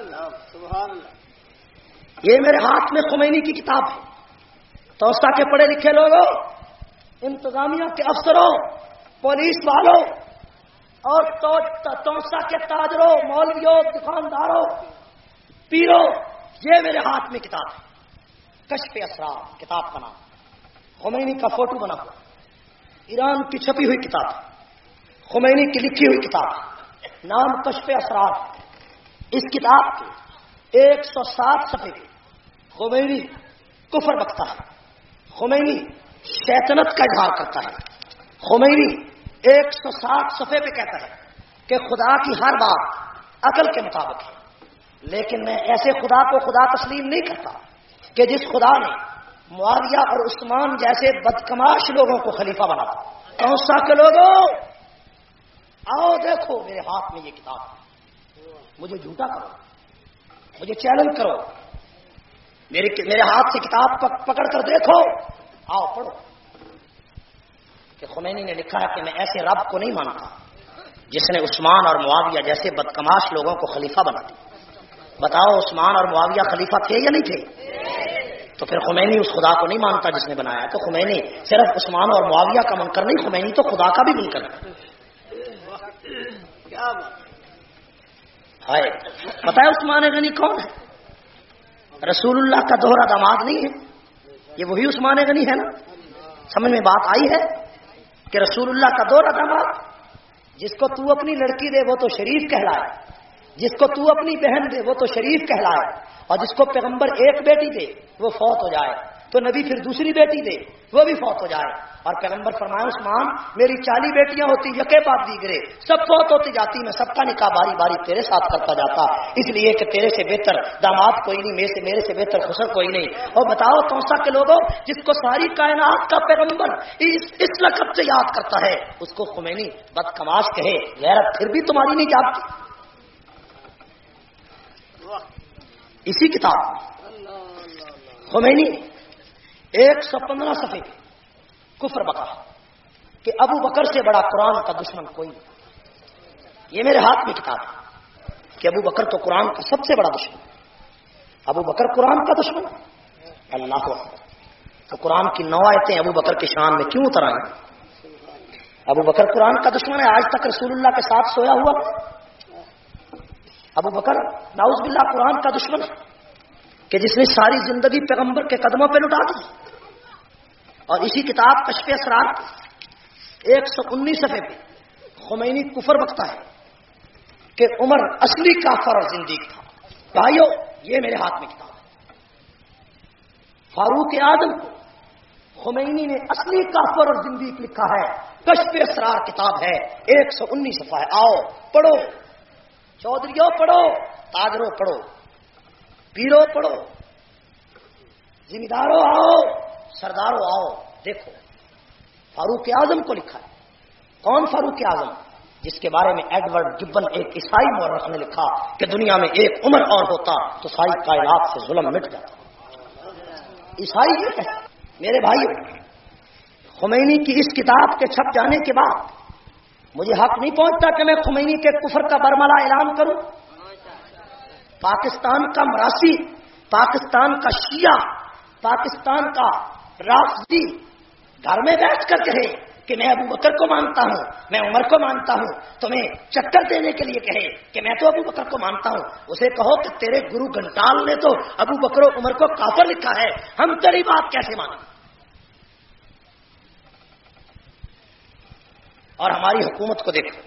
یہ میرے ہاتھ میں خمینی کی کتاب ہے. توسا کے پڑھے لکھے لوگوں, انتظامیہ کے افسروں, پولیس والوں اور توسا کے تاجروں, مولویوں, دکانداروں, پیروں, یہ میرے ہاتھ میں کتاب ہے. کشف اسرار کتاب کا نام, خمینی کا فوٹو بنا ہوا, ایران کی چھپی ہوئی کتاب, خمینی کی لکھی ہوئی کتاب, نام کشف اسرار. اس کتاب کے 107 صفحے پہ خمینی کفر بکتا ہے, خمینی شیطنت کا اظہار کرتا ہے. خمینی 160 صفحے پہ کہتا ہے کہ خدا کی ہر بات عقل کے مطابق ہے, لیکن میں ایسے خدا کو خدا تسلیم نہیں کرتا کہ جس خدا نے معاویہ اور عثمان جیسے بدکماش لوگوں کو خلیفہ بنا. توسا کے لوگوں آؤ دیکھو میرے ہاتھ میں یہ کتاب ہے, مجھے جھوٹا کرو, مجھے چیلنج کرو, میرے ہاتھ سے کتاب پکڑ کر دیکھو, آؤ پڑھو کہ خمینی نے لکھا ہے کہ میں ایسے رب کو نہیں مانتا جس نے عثمان اور معاویہ جیسے بدکماش لوگوں کو خلیفہ بنا دیا. بتاؤ عثمان اور معاویہ خلیفہ تھے یا نہیں تھے؟ تو پھر خمینی اس خدا کو نہیں مانتا جس نے بنایا. تو خمینی صرف عثمان اور معاویہ کا منکر نہیں, خمینی تو خدا کا بھی منکر ہے. پتہ ہے عثمان غنی کون ہے؟ رسول اللہ کا دوہرا داماد نہیں ہے, یہ وہی عثمان غنی ہے نا. سمجھ میں بات آئی ہے کہ رسول اللہ کا دوہرا داماد, جس کو تو اپنی لڑکی دے وہ تو شریف کہلائے, جس کو تو اپنی بہن دے وہ تو شریف کہلائے, اور جس کو پیغمبر ایک بیٹی دے وہ فوت ہو جائے, تو نبی پھر دوسری بیٹی دے وہ بھی فوت ہو جائے. اور پیغمبر فرمایا عثمان میری 40 بیٹیاں ہوتی یکے بعد دیگرے سب فوت ہوتی جاتی, میں سب کا نکاح باری باری تیرے ساتھ کرتا جاتا, اس لیے کہ تیرے سے بہتر داماد کوئی نہیں, میرے سے بہتر خسر کوئی نہیں. اور بتاؤ توسا کے لوگوں, جس کو ساری کائنات کا پیغمبر اس لقب سے یاد کرتا ہے اس کو خمینی بدکماش کہے, غیرت پھر بھی تمہاری نہیں جاگتی. اسی کتاب خمینی 115 صفحے کفر بکا کہ ابو بکر سے بڑا قرآن کا دشمن کوئی نہیں. یہ میرے ہاتھ میں کتاب ہے کہ ابو بکر تو قرآن کا سب سے بڑا دشمن, ابو بکر قرآن کا دشمن. اللہ اکبر. تو قرآن کی 9 آیتیں ابو بکر کی شان میں کیوں اتر آئیں؟ ابو بکر قرآن کا دشمن ہے, آج تک رسول اللہ کے ساتھ سویا ہوا. ابو بکر نعوذ باللہ قرآن کا دشمن ہے کہ جس نے ساری زندگی پیغمبر کے قدموں پہ لٹا دی. اور اسی کتاب کشف اسرار 119 صفحے پہ خمینی کفر بکتا ہے کہ عمر اصلی کافر اور زندیق تھا. بھائیو یہ میرے ہاتھ میں کتاب ہے. فاروق اعظم کو خمینی نے اصلی کافر اور زندیق لکھا ہے. کشف اسرار کتاب ہے, 119 صفحہ ہے. آؤ پڑھو, چودھریوں پڑھو, تاجروں پڑھو, پیروں پڑھو, زمینداروں آؤ, سرداروں آؤ. دیکھو فاروق اعظم کو لکھا ہے. کون فاروق اعظم؟ جس کے بارے میں ایڈورڈ گبن ایک عیسائی مورخ نے لکھا کہ دنیا میں ایک عمر اور ہوتا تو ساری کائنات سے ظلم مٹ جاتا. عیسائی یہ ہے. میرے بھائی, خمینی کی اس کتاب کے چھپ جانے کے بعد مجھے حق نہیں پہنچتا کہ میں خمینی کے کفر کا برملا اعلان کروں. پاکستان کا مراسی, پاکستان کا شیعہ, پاکستان کا رافضی گھر میں بیٹھ کر کہے کہ میں ابو بکر کو مانتا ہوں, میں عمر کو مانتا ہوں, تمہیں چکر دینے کے لیے کہے کہ میں تو ابو بکر کو مانتا ہوں. اسے کہو کہ تیرے گرو گھنٹال نے تو ابو بکر و عمر کو کافر لکھا ہے, ہم تیری بات کیسے مانیں؟ اور ہماری حکومت کو دیکھو,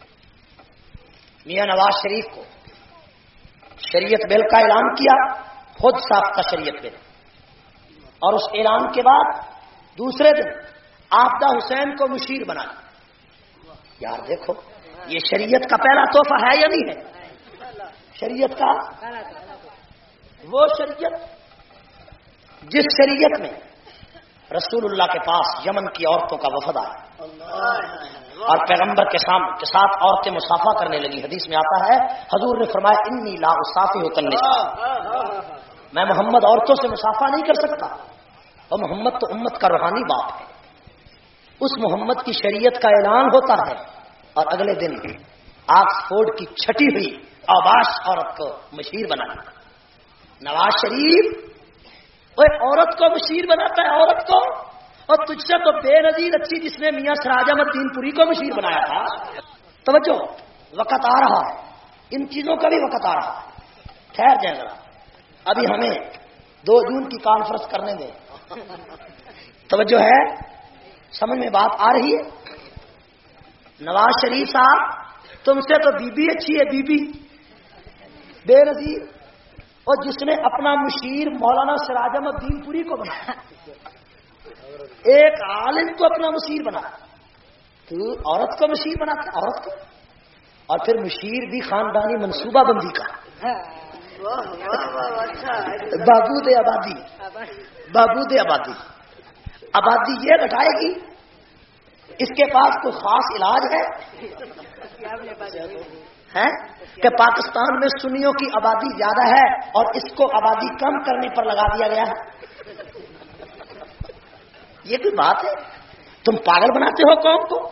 میاں نواز شریف کو شریعت بل کا اعلان کیا, خود ساختہ شریعت بل, اور اس اعلان کے بعد دوسرے دن آبدہ حسین کو مشیر بنا. یار دیکھو یہ شریعت کا پہلا تحفہ ہے یا نہیں ہے؟ شریعت کا وہ شریعت جس شریعت میں رسول اللہ کے پاس یمن کی عورتوں کا وفد آیا اور پیغمبر کے ساتھ عورتیں مسافہ کرنے لگی. حدیث میں آتا ہے حضور نے فرمایا انی لا اصافح النساء, میں محمد عورتوں سے مسافہ نہیں کر سکتا. اور محمد تو امت کا روحانی باپ ہے. اس محمد کی شریعت کا اعلان ہوتا ہے اور اگلے دن آکسفورڈ کی چھٹی ہوئی اوباش عورت کو مشیر بنانا. نواز شریف وہ عورت کو مشیر بناتا ہے, عورت کو, اور تجھ سے تو بے نظیر اچھی جس نے میاں سراج احمد دین پوری کو مشیر بنایا تھا. توجہ, وقت آ رہا ہے, ان چیزوں کا بھی وقت آ رہا ہے. ٹھہر جائیں ذرا, ابھی ہمیں 2 جون کی کانفرنس کرنے دیں. توجہ ہے, سمجھ میں بات آ رہی ہے؟ نواز شریف صاحب تم سے تو بی بی اچھی ہے, بی بی بے نظیر, اور جس نے اپنا مشیر مولانا سراج احمد دین پوری کو بنایا, ایک عالم کو اپنا مشیر بنا, تو عورت کو مشیر بناتا, عورت کو, اور پھر مشیر بھی خاندانی منصوبہ بندی کا. بابود آبادی, بابود آبادی, آبادی یہ گھٹائے گی. اس کے پاس کوئی خاص علاج ہے کہ پاکستان میں سنیوں کی آبادی زیادہ ہے اور اس کو آبادی کم کرنے پر لگا دیا گیا ہے؟ یہ کوئی بات ہے؟ تم پاگل بناتے ہو قوم کو.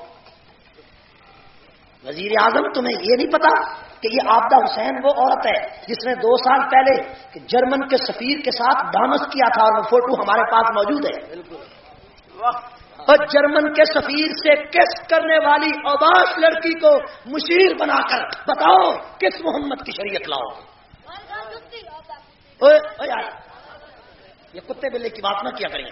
وزیر اعظم تمہیں یہ نہیں پتا کہ یہ آبدہ حسین وہ عورت ہے جس نے 2 سال پہلے جرمن کے سفیر کے ساتھ ڈانس کیا تھا, اور وہ فوٹو ہمارے پاس موجود ہے. اور جرمن کے سفیر سے کس کرنے والی اوباش لڑکی کو مشیر بنا کر بتاؤ کس محمد کی شریعت لاؤ. یار یہ کتے بلے کی بات نہ کیا کریں.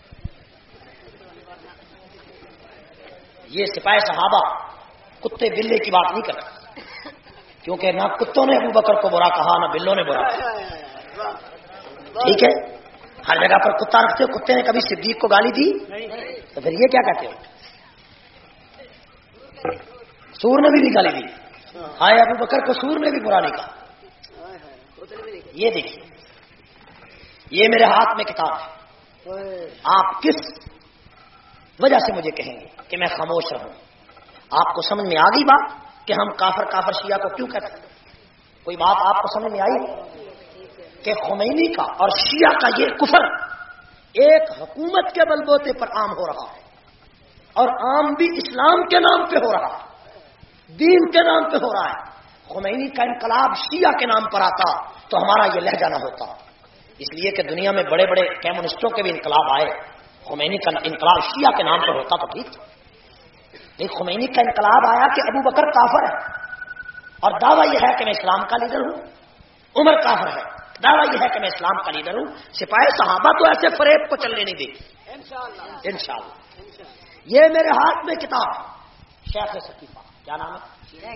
یہ سپاہی صحابہ کتے بلے کی بات نہیں کرتے, کیونکہ نہ کتوں نے ابو بکر کو برا کہا نہ بلوں نے برا کہا. ٹھیک ہے, ہر جگہ پر کتا رکھتے ہو, کتے نے کبھی صدیق کو گالی دی تو پھر یہ کیا کہتے ہو؟ سور نے بھی گالی دی, ہائے ابو بکر کو سور نے بھی برا نہیں کہا. یہ دیکھیے, یہ میرے ہاتھ میں کتاب ہے. آپ کس وجہ سے مجھے کہیں گے کہ میں خاموش رہوں؟ آپ کو سمجھ میں آ گئی بات کہ ہم کافر کافر شیعہ کو کیوں کہتے ہیں؟ کوئی بات آپ کو سمجھ میں آئی کہ خمینی کا اور شیعہ کا یہ کفر ایک حکومت کے بلبوتے پر عام ہو رہا ہے, اور عام بھی اسلام کے نام پہ ہو رہا ہے, دین کے نام پہ ہو رہا ہے. خمینی کا انقلاب شیعہ کے نام پر آتا تو ہمارا یہ لہجہ نہ ہوتا. اس لیے کہ دنیا میں بڑے بڑے کمیونسٹوں کے بھی انقلاب آئے, خمینی کا انقلاب شیعہ کے نام پر ہوتا تو ٹھیک. لیکن خمینی کا انقلاب آیا کہ ابو بکر کافر ہے اور دعویٰ یہ ہے کہ میں اسلام کا لیڈر ہوں, عمر کافر ہے, دعویٰ یہ ہے کہ میں اسلام کا لیڈر ہوں. سپاہی صحابہ تو ایسے فریب کو چلنے نہیں دے گی انشاءاللہ. یہ میرے ہاتھ میں کتاب شیخ ثقیفہ، کیا نام ہے؟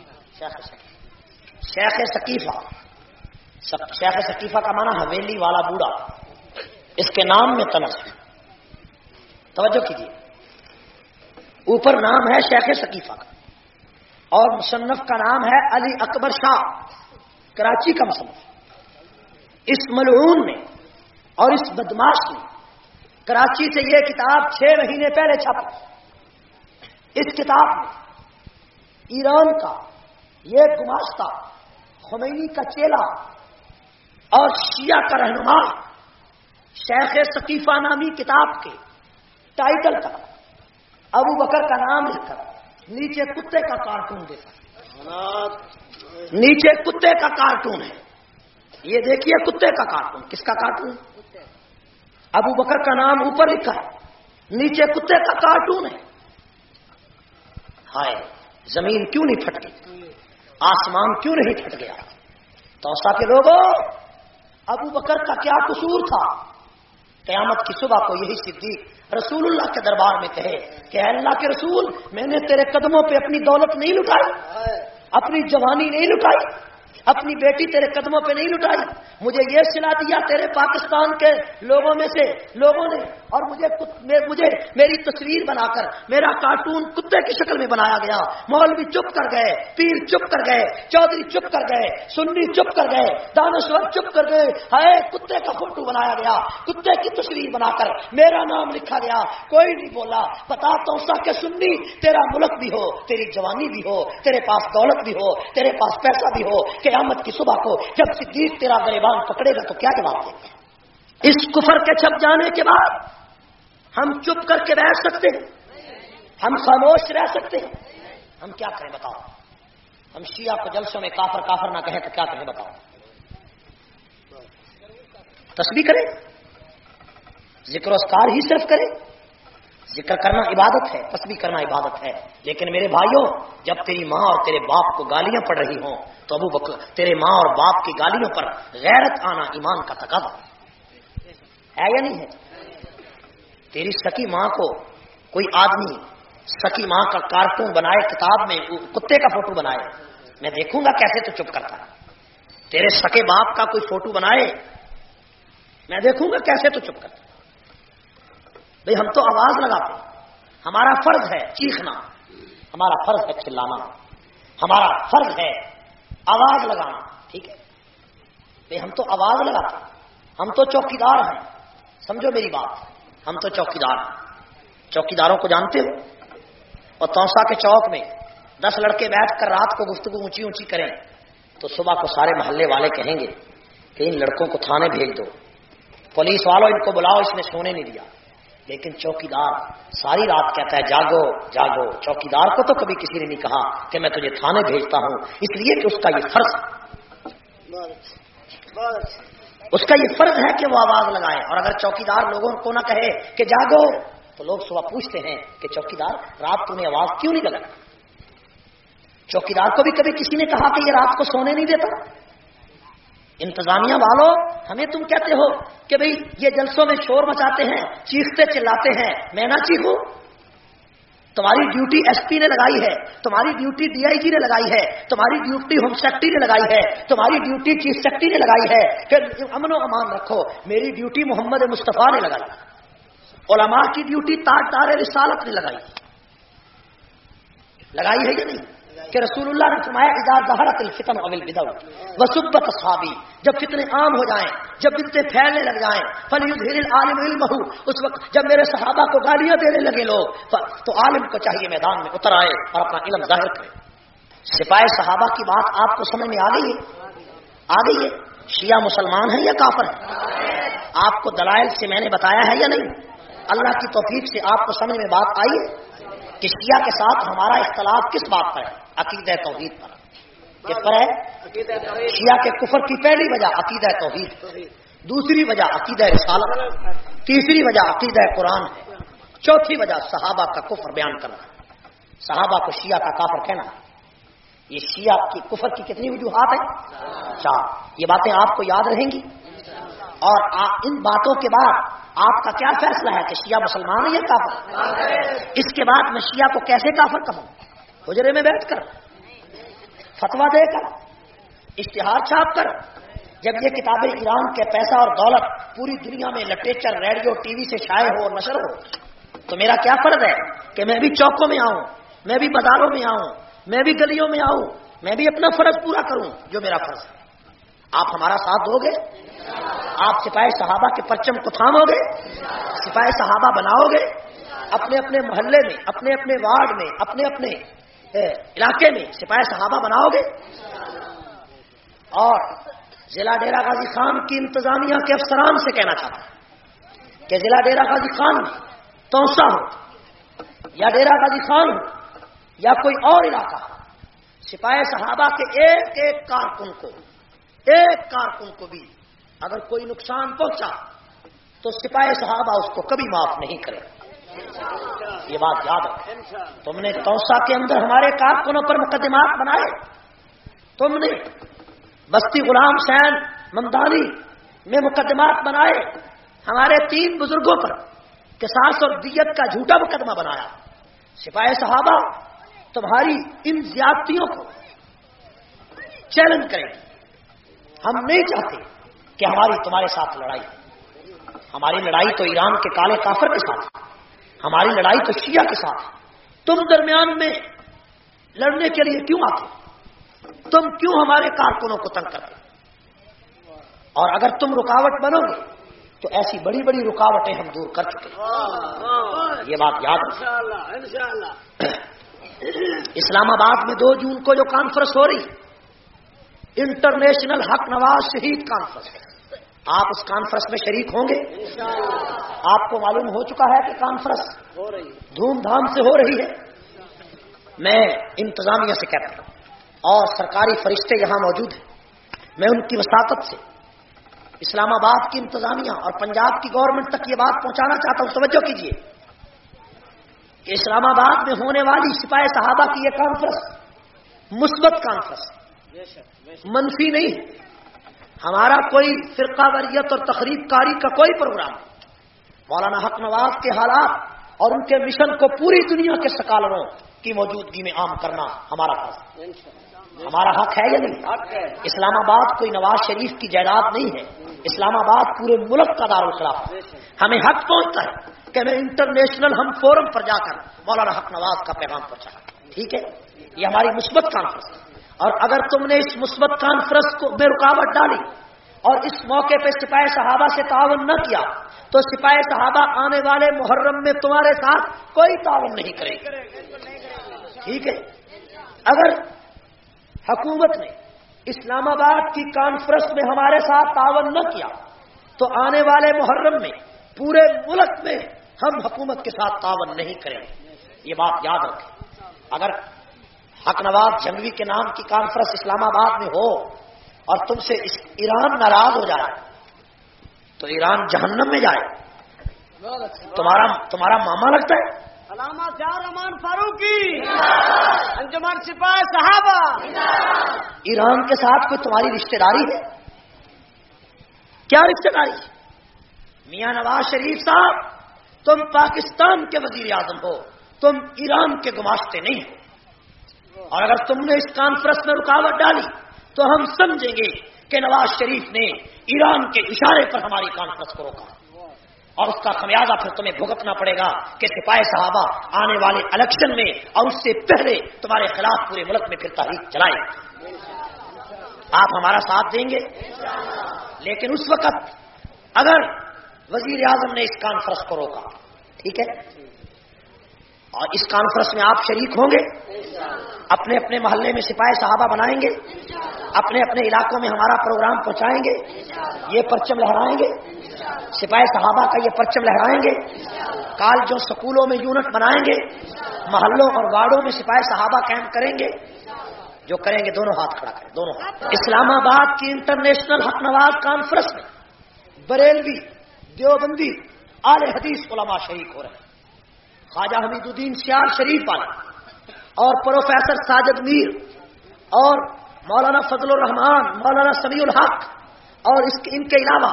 شیخ ثقیفہ۔ شیخ ثقیفہ کا معنی حویلی والا بوڑھا، اس کے نام میں طنز ہے، توجہ کیجیے۔ اوپر نام ہے شیخ ثقیفہ کا، اور مصنف کا نام ہے علی اکبر شاہ، کراچی کا مصنف۔ اس ملعون نے اور اس بدماش نے کراچی سے یہ کتاب 6 مہینے پہلے چھاپی۔ اس کتاب میں ایران کا یہ گماشتہ خمینی کا چیلا اور شیعہ کا رہنما شیخ ثقیفہ نامی کتاب کے ٹائٹل کا ابو بکر کا نام لکھ کر نیچے کتے کا کارٹون دیتا ہے، نیچے کتے کا کارٹون ہے۔ یہ دیکھیے کتے کا کارٹون، کس کا کارٹون؟ ابو بکر کا نام اوپر لکھا ہے، نیچے کتے کا کارٹون ہے۔ ہائے زمین کیوں نہیں پھٹ گئی، آسمان کیوں نہیں پھٹ گیا؟ توسا کے لوگوں، ابو بکر کا کیا قصور تھا؟ قیامت کی صبح کو یہی صدیق رسول اللہ کے دربار میں کہے کہ اے اللہ کے رسول، میں نے تیرے قدموں پہ اپنی دولت نہیں لٹائی، اپنی جوانی نہیں لٹائی، اپنی بیٹی تیرے قدموں پہ نہیں لٹائی، مجھے یہ سلا دیا تیرے پاکستان کے لوگوں میں سے لوگوں نے، اور مجھے میری تصویر بنا کر میرا کارٹون کتے کی شکل میں بنایا گیا۔ مولوی چپ کر گئے، پیر چپ کر گئے، چودھری چپ کر گئے، سنی چپ کر گئے، دانشور چپ کر گئے۔ ہائے کتے کا فوٹو بنایا گیا، کتے کی تصویر بنا کر میرا نام لکھا گیا، کوئی نہیں بولا۔ بتا توسا کہ سنی تیرا ملک بھی ہو، تیری جوانی بھی ہو، تیرے پاس دولت بھی ہو، تیرے پاس پیسہ بھی ہو، قیامت کی صبح کو جب صدیق تیرا گریبان پکڑے گا تو کیا جواب دے گا؟ اس کفر کے چھپ جانے کے بعد ہم چپ کر کے بیٹھ سکتے ہیں؟ ہم خاموش رہ سکتے ہیں؟ ہم کیا کریں بتاؤ؟ ہم شیعہ کو جلسوں میں کافر کافر نہ کہیں تو کیا کریں بتاؤ؟ تسبیح کریں، ذکر و اذکار ہی صرف کریں؟ ذکر کرنا عبادت ہے، تسبیح کرنا عبادت ہے، لیکن میرے بھائیوں جب تیری ماں اور تیرے باپ کو گالیاں پڑ رہی ہوں تو ابو بکر تیرے ماں اور باپ کی گالیوں پر غیرت آنا ایمان کا تقاضا ہے یا نہیں ہے؟ تیری سکی ماں کو کوئی آدمی سکی ماں کا کارٹون بنائے، کتاب میں کتے کا فوٹو بنائے، میں دیکھوں گا کیسے تو چپ کرتا ہے۔ تیرے سکے باپ کا کوئی فوٹو بنائے، میں دیکھوں گا کیسے تو چپ کرتا ہے۔ بھئی ہم تو آواز لگاتے ہیں، ہمارا فرض ہے چیخنا، ہمارا فرض ہے چلانا، ہمارا فرض ہے آواز لگانا، ٹھیک ہے؟ بھئی ہم تو آواز لگاتے ہیں، ہم تو چوکیدار ہیں، سمجھو میری بات، ہم تو چوکیدار ہیں۔ چوکیداروں کو جانتے ہو؟ اور توسا کے چوک میں 10 لڑکے بیٹھ کر رات کو گفتگو اونچی اونچی کریں تو صبح کو سارے محلے والے کہیں گے کہ ان لڑکوں کو تھانے بھیج دو، پولیس والوں ان کو بلاؤ، اس نے سونے نہیں دیا۔ لیکن چوکیدار ساری رات کہتا ہے جاگو جاگو۔ چوکیدار کو تو کبھی کسی نے نہیں کہا کہ میں تجھے تھانے بھیجتا ہوں، اس لیے کہ اس کا یہ فرض ہے، اس کا یہ فرض ہے کہ وہ آواز لگائے۔ اور اگر چوکیدار لوگوں کو نہ کہے کہ جاگو تو لوگ صبح پوچھتے ہیں کہ چوکیدار رات تو نے آواز کیوں نہیں لگائی؟ چوکیدار کو بھی کبھی کسی نے کہا کہ یہ رات کو سونے نہیں دیتا؟ انتظامیہ والوں ہمیں تم کہتے ہو کہ بھئی یہ جلسوں میں شور مچاتے ہیں، چیختے چلاتے ہیں، میں نہ چیخوں؟ تمہاری ڈیوٹی ایس پی نے لگائی ہے، تمہاری ڈیوٹی ڈی آئی جی نے لگائی ہے، تمہاری ڈیوٹی ہوم سیکرٹری نے لگائی ہے، تمہاری ڈیوٹی چیف سیکرٹری نے لگائی ہے کہ امن و امان رکھو۔ میری ڈیوٹی محمد مصطفیٰ نے لگائی، علماء کی ڈیوٹی تاجدار رسالت نے لگائی ہے یا نہیں؟ کہ رسول اللہ نے فرمایا اذا ظہرت الفتن او البدع وسبت اصحابی، جب فتنے عام ہو جائیں، جب بدعتیں پھیلنے لگ جائیں، فلیظہر العالم علمہ، اس وقت جب میرے صحابہ کو گالیاں دینے لگے لوگ تو عالم کو چاہیے میدان میں اتر آئے اور اپنا علم ظاہر کرے۔ سپاہ صحابہ کی بات آپ کو سمجھ میں آ گئی ہے؟ آ گئی ہے؟ شیعہ مسلمان ہیں یا کافر ہیں؟ آپ کو دلائل سے میں نے بتایا ہے یا نہیں؟ اللہ کی توفیق سے آپ کو سمجھ میں بات آئی ہے کہ شیعہ کے ساتھ ہمارا اختلاف کس بات پر ہے؟ عقیدہ توحید پر۔ کس پر ہے؟ شیعہ کے کفر کی پہلی وجہ عقیدہ توحید، دوسری وجہ عقیدہ رسالت، تیسری وجہ عقیدہ قرآن ہے، چوتھی وجہ صحابہ کا کفر بیان کرنا، صحابہ کو شیعہ کا کافر کہنا۔ یہ شیعہ کی کفر کی کتنی وجوہات ہیں؟ 4۔ یہ باتیں آپ کو یاد رہیں گی، اور ان باتوں کے بعد آپ کا کیا فیصلہ ہے کہ شیعہ مسلمان ہے یا کافر؟ اس کے بعد میں شیعہ کو کیسے کافر کہوں؟ حجرے میں بیٹھ کر، فتویٰ دے کر، اشتہار چھاپ کر؟ جب یہ کتابیں ایران کے پیسہ اور دولت پوری دنیا میں لٹریچر، ریڈیو، ٹی وی سے شائع ہو اور نشر ہو، تو میرا کیا فرض ہے کہ میں بھی چوکوں میں آؤں، میں بھی بازاروں میں آؤں، میں بھی گلیوں میں آؤں، میں بھی اپنا فرض پورا کروں جو میرا فرض ہے؟ آپ ہمارا ساتھ دو گے؟ آپ سپاہی صحابہ کے پرچم کو تھامو گے؟ سپاہی صحابہ بناؤ گے؟ اپنے اپنے محلے میں، اپنے اپنے وارڈ میں، اپنے اپنے علاقے میں سپاہی صحابہ بناؤ گے؟ اور ضلع ڈیرہ غازی خان کی انتظامیہ کے افسران سے کہنا چاہتا ہوں کہ ضلع ڈیرہ غازی خان میں توسا ہو یا ڈیرہ غازی خان ہو یا کوئی اور علاقہ ہو، سپاہی صحابہ کے ایک ایک کارکن کو بھی اگر کوئی نقصان پہنچا تو سپاہی صحابہ اس کو کبھی معاف نہیں کرے. یہ بات یاد رکھو. تم نے توسا کے اندر ہمارے کارکنوں پر مقدمات بنائے، تم نے بستی غلام حسین ممدانی میں مقدمات بنائے، ہمارے 3 بزرگوں پر قصاص اور دیت کا جھوٹا مقدمہ بنایا. سپاہی صحابہ تمہاری ان زیادتیوں کو چیلنج کریں گے. ہم نہیں چاہتے کہ ہماری تمہارے ساتھ لڑائی. ہماری لڑائی تو ایران کے کالے کافر کے ساتھ ہے، ہماری لڑائی تو شیعہ کے ساتھ ہے. تم درمیان میں لڑنے کے لیے کیوں آتے؟ تم کیوں ہمارے کارکنوں کو تنگ کرتے؟ اور اگر تم رکاوٹ بنو گے تو ایسی بڑی بڑی رکاوٹیں ہم دور کر چکے ہیں. یہ بات یاد رکھیں. اسلام آباد میں 2 جون کو جو کانفرنس ہو رہی، انٹرنیشنل حق نواز شہید کانفرنس، آپ اس کانفرنس میں شریک ہوں گے؟ آپ کو معلوم ہو چکا ہے کہ کانفرنس دھوم دھام سے ہو رہی ہے. میں انتظامیہ سے کہتا ہوں اور سرکاری فرشتے یہاں موجود ہیں، میں ان کی وساطت سے اسلام آباد کی انتظامیہ اور پنجاب کی گورنمنٹ تک یہ بات پہنچانا چاہتا ہوں. توجہ کیجیے کہ اسلام آباد میں ہونے والی سپاہی صحابہ کی یہ کانفرنس مثبت کانفرنس، منفی نہیں. ہمارا کوئی فرقہ واریت اور تخریب کاری کا کوئی پروگرام نہیں. مولانا حق نواز کے حالات اور ان کے مشن کو پوری دنیا کے سکالروں کی موجودگی میں عام کرنا ہمارا فرض ہے. ہمارا حق ہے یا نہیں؟ اسلام آباد کوئی نواز شریف کی جائیداد نہیں ہے. اسلام آباد پورے ملک کا دارالخلاف ہے. ہمیں حق پہنچتا ہے کہ میں انٹرنیشنل ہم فورم پر جا کر مولانا حق نواز کا پیغام پہنچایا. ٹھیک ہے، یہ ہماری مثبت کانفرنس ہے. اور اگر تم نے اس مثبت کانفرنس کو میں رکاوٹ ڈالی اور اس موقع پہ سپاہی صحابہ سے تعاون نہ کیا تو سپاہی صحابہ آنے والے محرم میں تمہارے ساتھ کوئی تعاون نہیں کرے گی. ٹھیک ہے، اگر حکومت نے اسلام آباد کی کانفرنس میں ہمارے ساتھ تعاون نہ کیا تو آنے والے محرم میں پورے ملک میں ہم حکومت کے ساتھ تعاون نہیں کریں گے. یہ بات یاد رکھیں. اگر حق نواز جنگوی کے نام کی کانفرنس اسلام آباد میں ہو اور تم سے ایران ناراض ہو جائے تو ایران جہنم میں جائے. تمہارا ماما لگتا ہے علامہ شاہ رحمان فاروقی، انجمن سپاہی صحابہ. ایران کے ساتھ کوئی تمہاری رشتہ داری ہے؟ کیا رشتہ داری؟ میاں نواز شریف صاحب، تم پاکستان کے وزیر اعظم ہو، تم ایران کے گماشتے نہیں ہو. اور اگر تم نے اس کانفرنس میں رکاوٹ ڈالی تو ہم سمجھیں گے کہ نواز شریف نے ایران کے اشارے پر ہماری کانفرنس کو روکا، اور اس کا خمیازہ پھر تمہیں بھگتنا پڑے گا کہ سپاہی صحابہ آنے والے الیکشن میں اور اس سے پہلے تمہارے خلاف پورے ملک میں پھر تحریک چلائے. آپ ہمارا ساتھ دیں گے؟ لیکن اس وقت اگر وزیر اعظم نے اس کانفرنس کو روکا، ٹھیک ہے، اور اس کانفرنس میں آپ شریک ہوں گے، اپنے اپنے محلے میں سپاہی صحابہ بنائیں گے، اپنے اپنے علاقوں میں ہمارا پروگرام پہنچائیں گے، یہ پرچم لہرائیں گے، سپاہی صحابہ کا یہ پرچم لہرائیں گے، کالجوں سکولوں میں یونٹ بنائیں گے، محلوں اور وارڈوں میں سپاہی صحابہ کیمپ کریں گے. جو کریں گے دونوں ہاتھ کھڑا کریں، دونوں ہاتھ. اسلام آباد کی انٹرنیشنل حق نواز کانفرنس میں بریلوی، دیوبندی، اہل حدیث علماء شریک ہو رہے ہیں. خواجہ حمید الدین سیال شریف والے اور پروفیسر ساجد میر اور مولانا فضل الرحمان، مولانا سمیع الحق اور ان کے علاوہ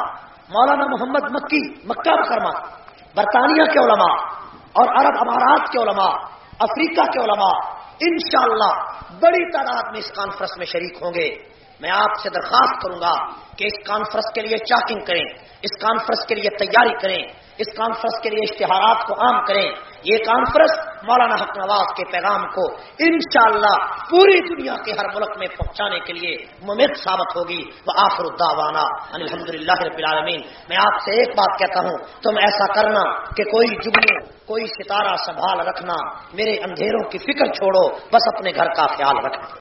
مولانا محمد مکی مکہ مکرمہ، برطانیہ کے علماء اور عرب امارات کے علماء، افریقہ کے علماء انشاءاللہ بڑی تعداد میں اس کانفرنس میں شریک ہوں گے۔ میں آپ سے درخواست کروں گا کہ اس کانفرنس کے لیے چاکنگ کریں، اس کانفرنس کے لیے تیاری کریں، اس کانفرنس کے لیے اشتہارات کو عام کریں۔ یہ کانفرنس مولانا حق نواز کے پیغام کو انشاءاللہ پوری دنیا کے ہر ملک میں پہنچانے کے لیے ممد ثابت ہوگی۔ وآخر الدعوانا ان الحمدللہ رب العالمین۔ میں آپ سے ایک بات کہتا ہوں، تم ایسا کرنا کہ کوئی جگنو، کوئی ستارہ سنبھال رکھنا، میرے اندھیروں کی فکر چھوڑو، بس اپنے گھر کا خیال رکھنا۔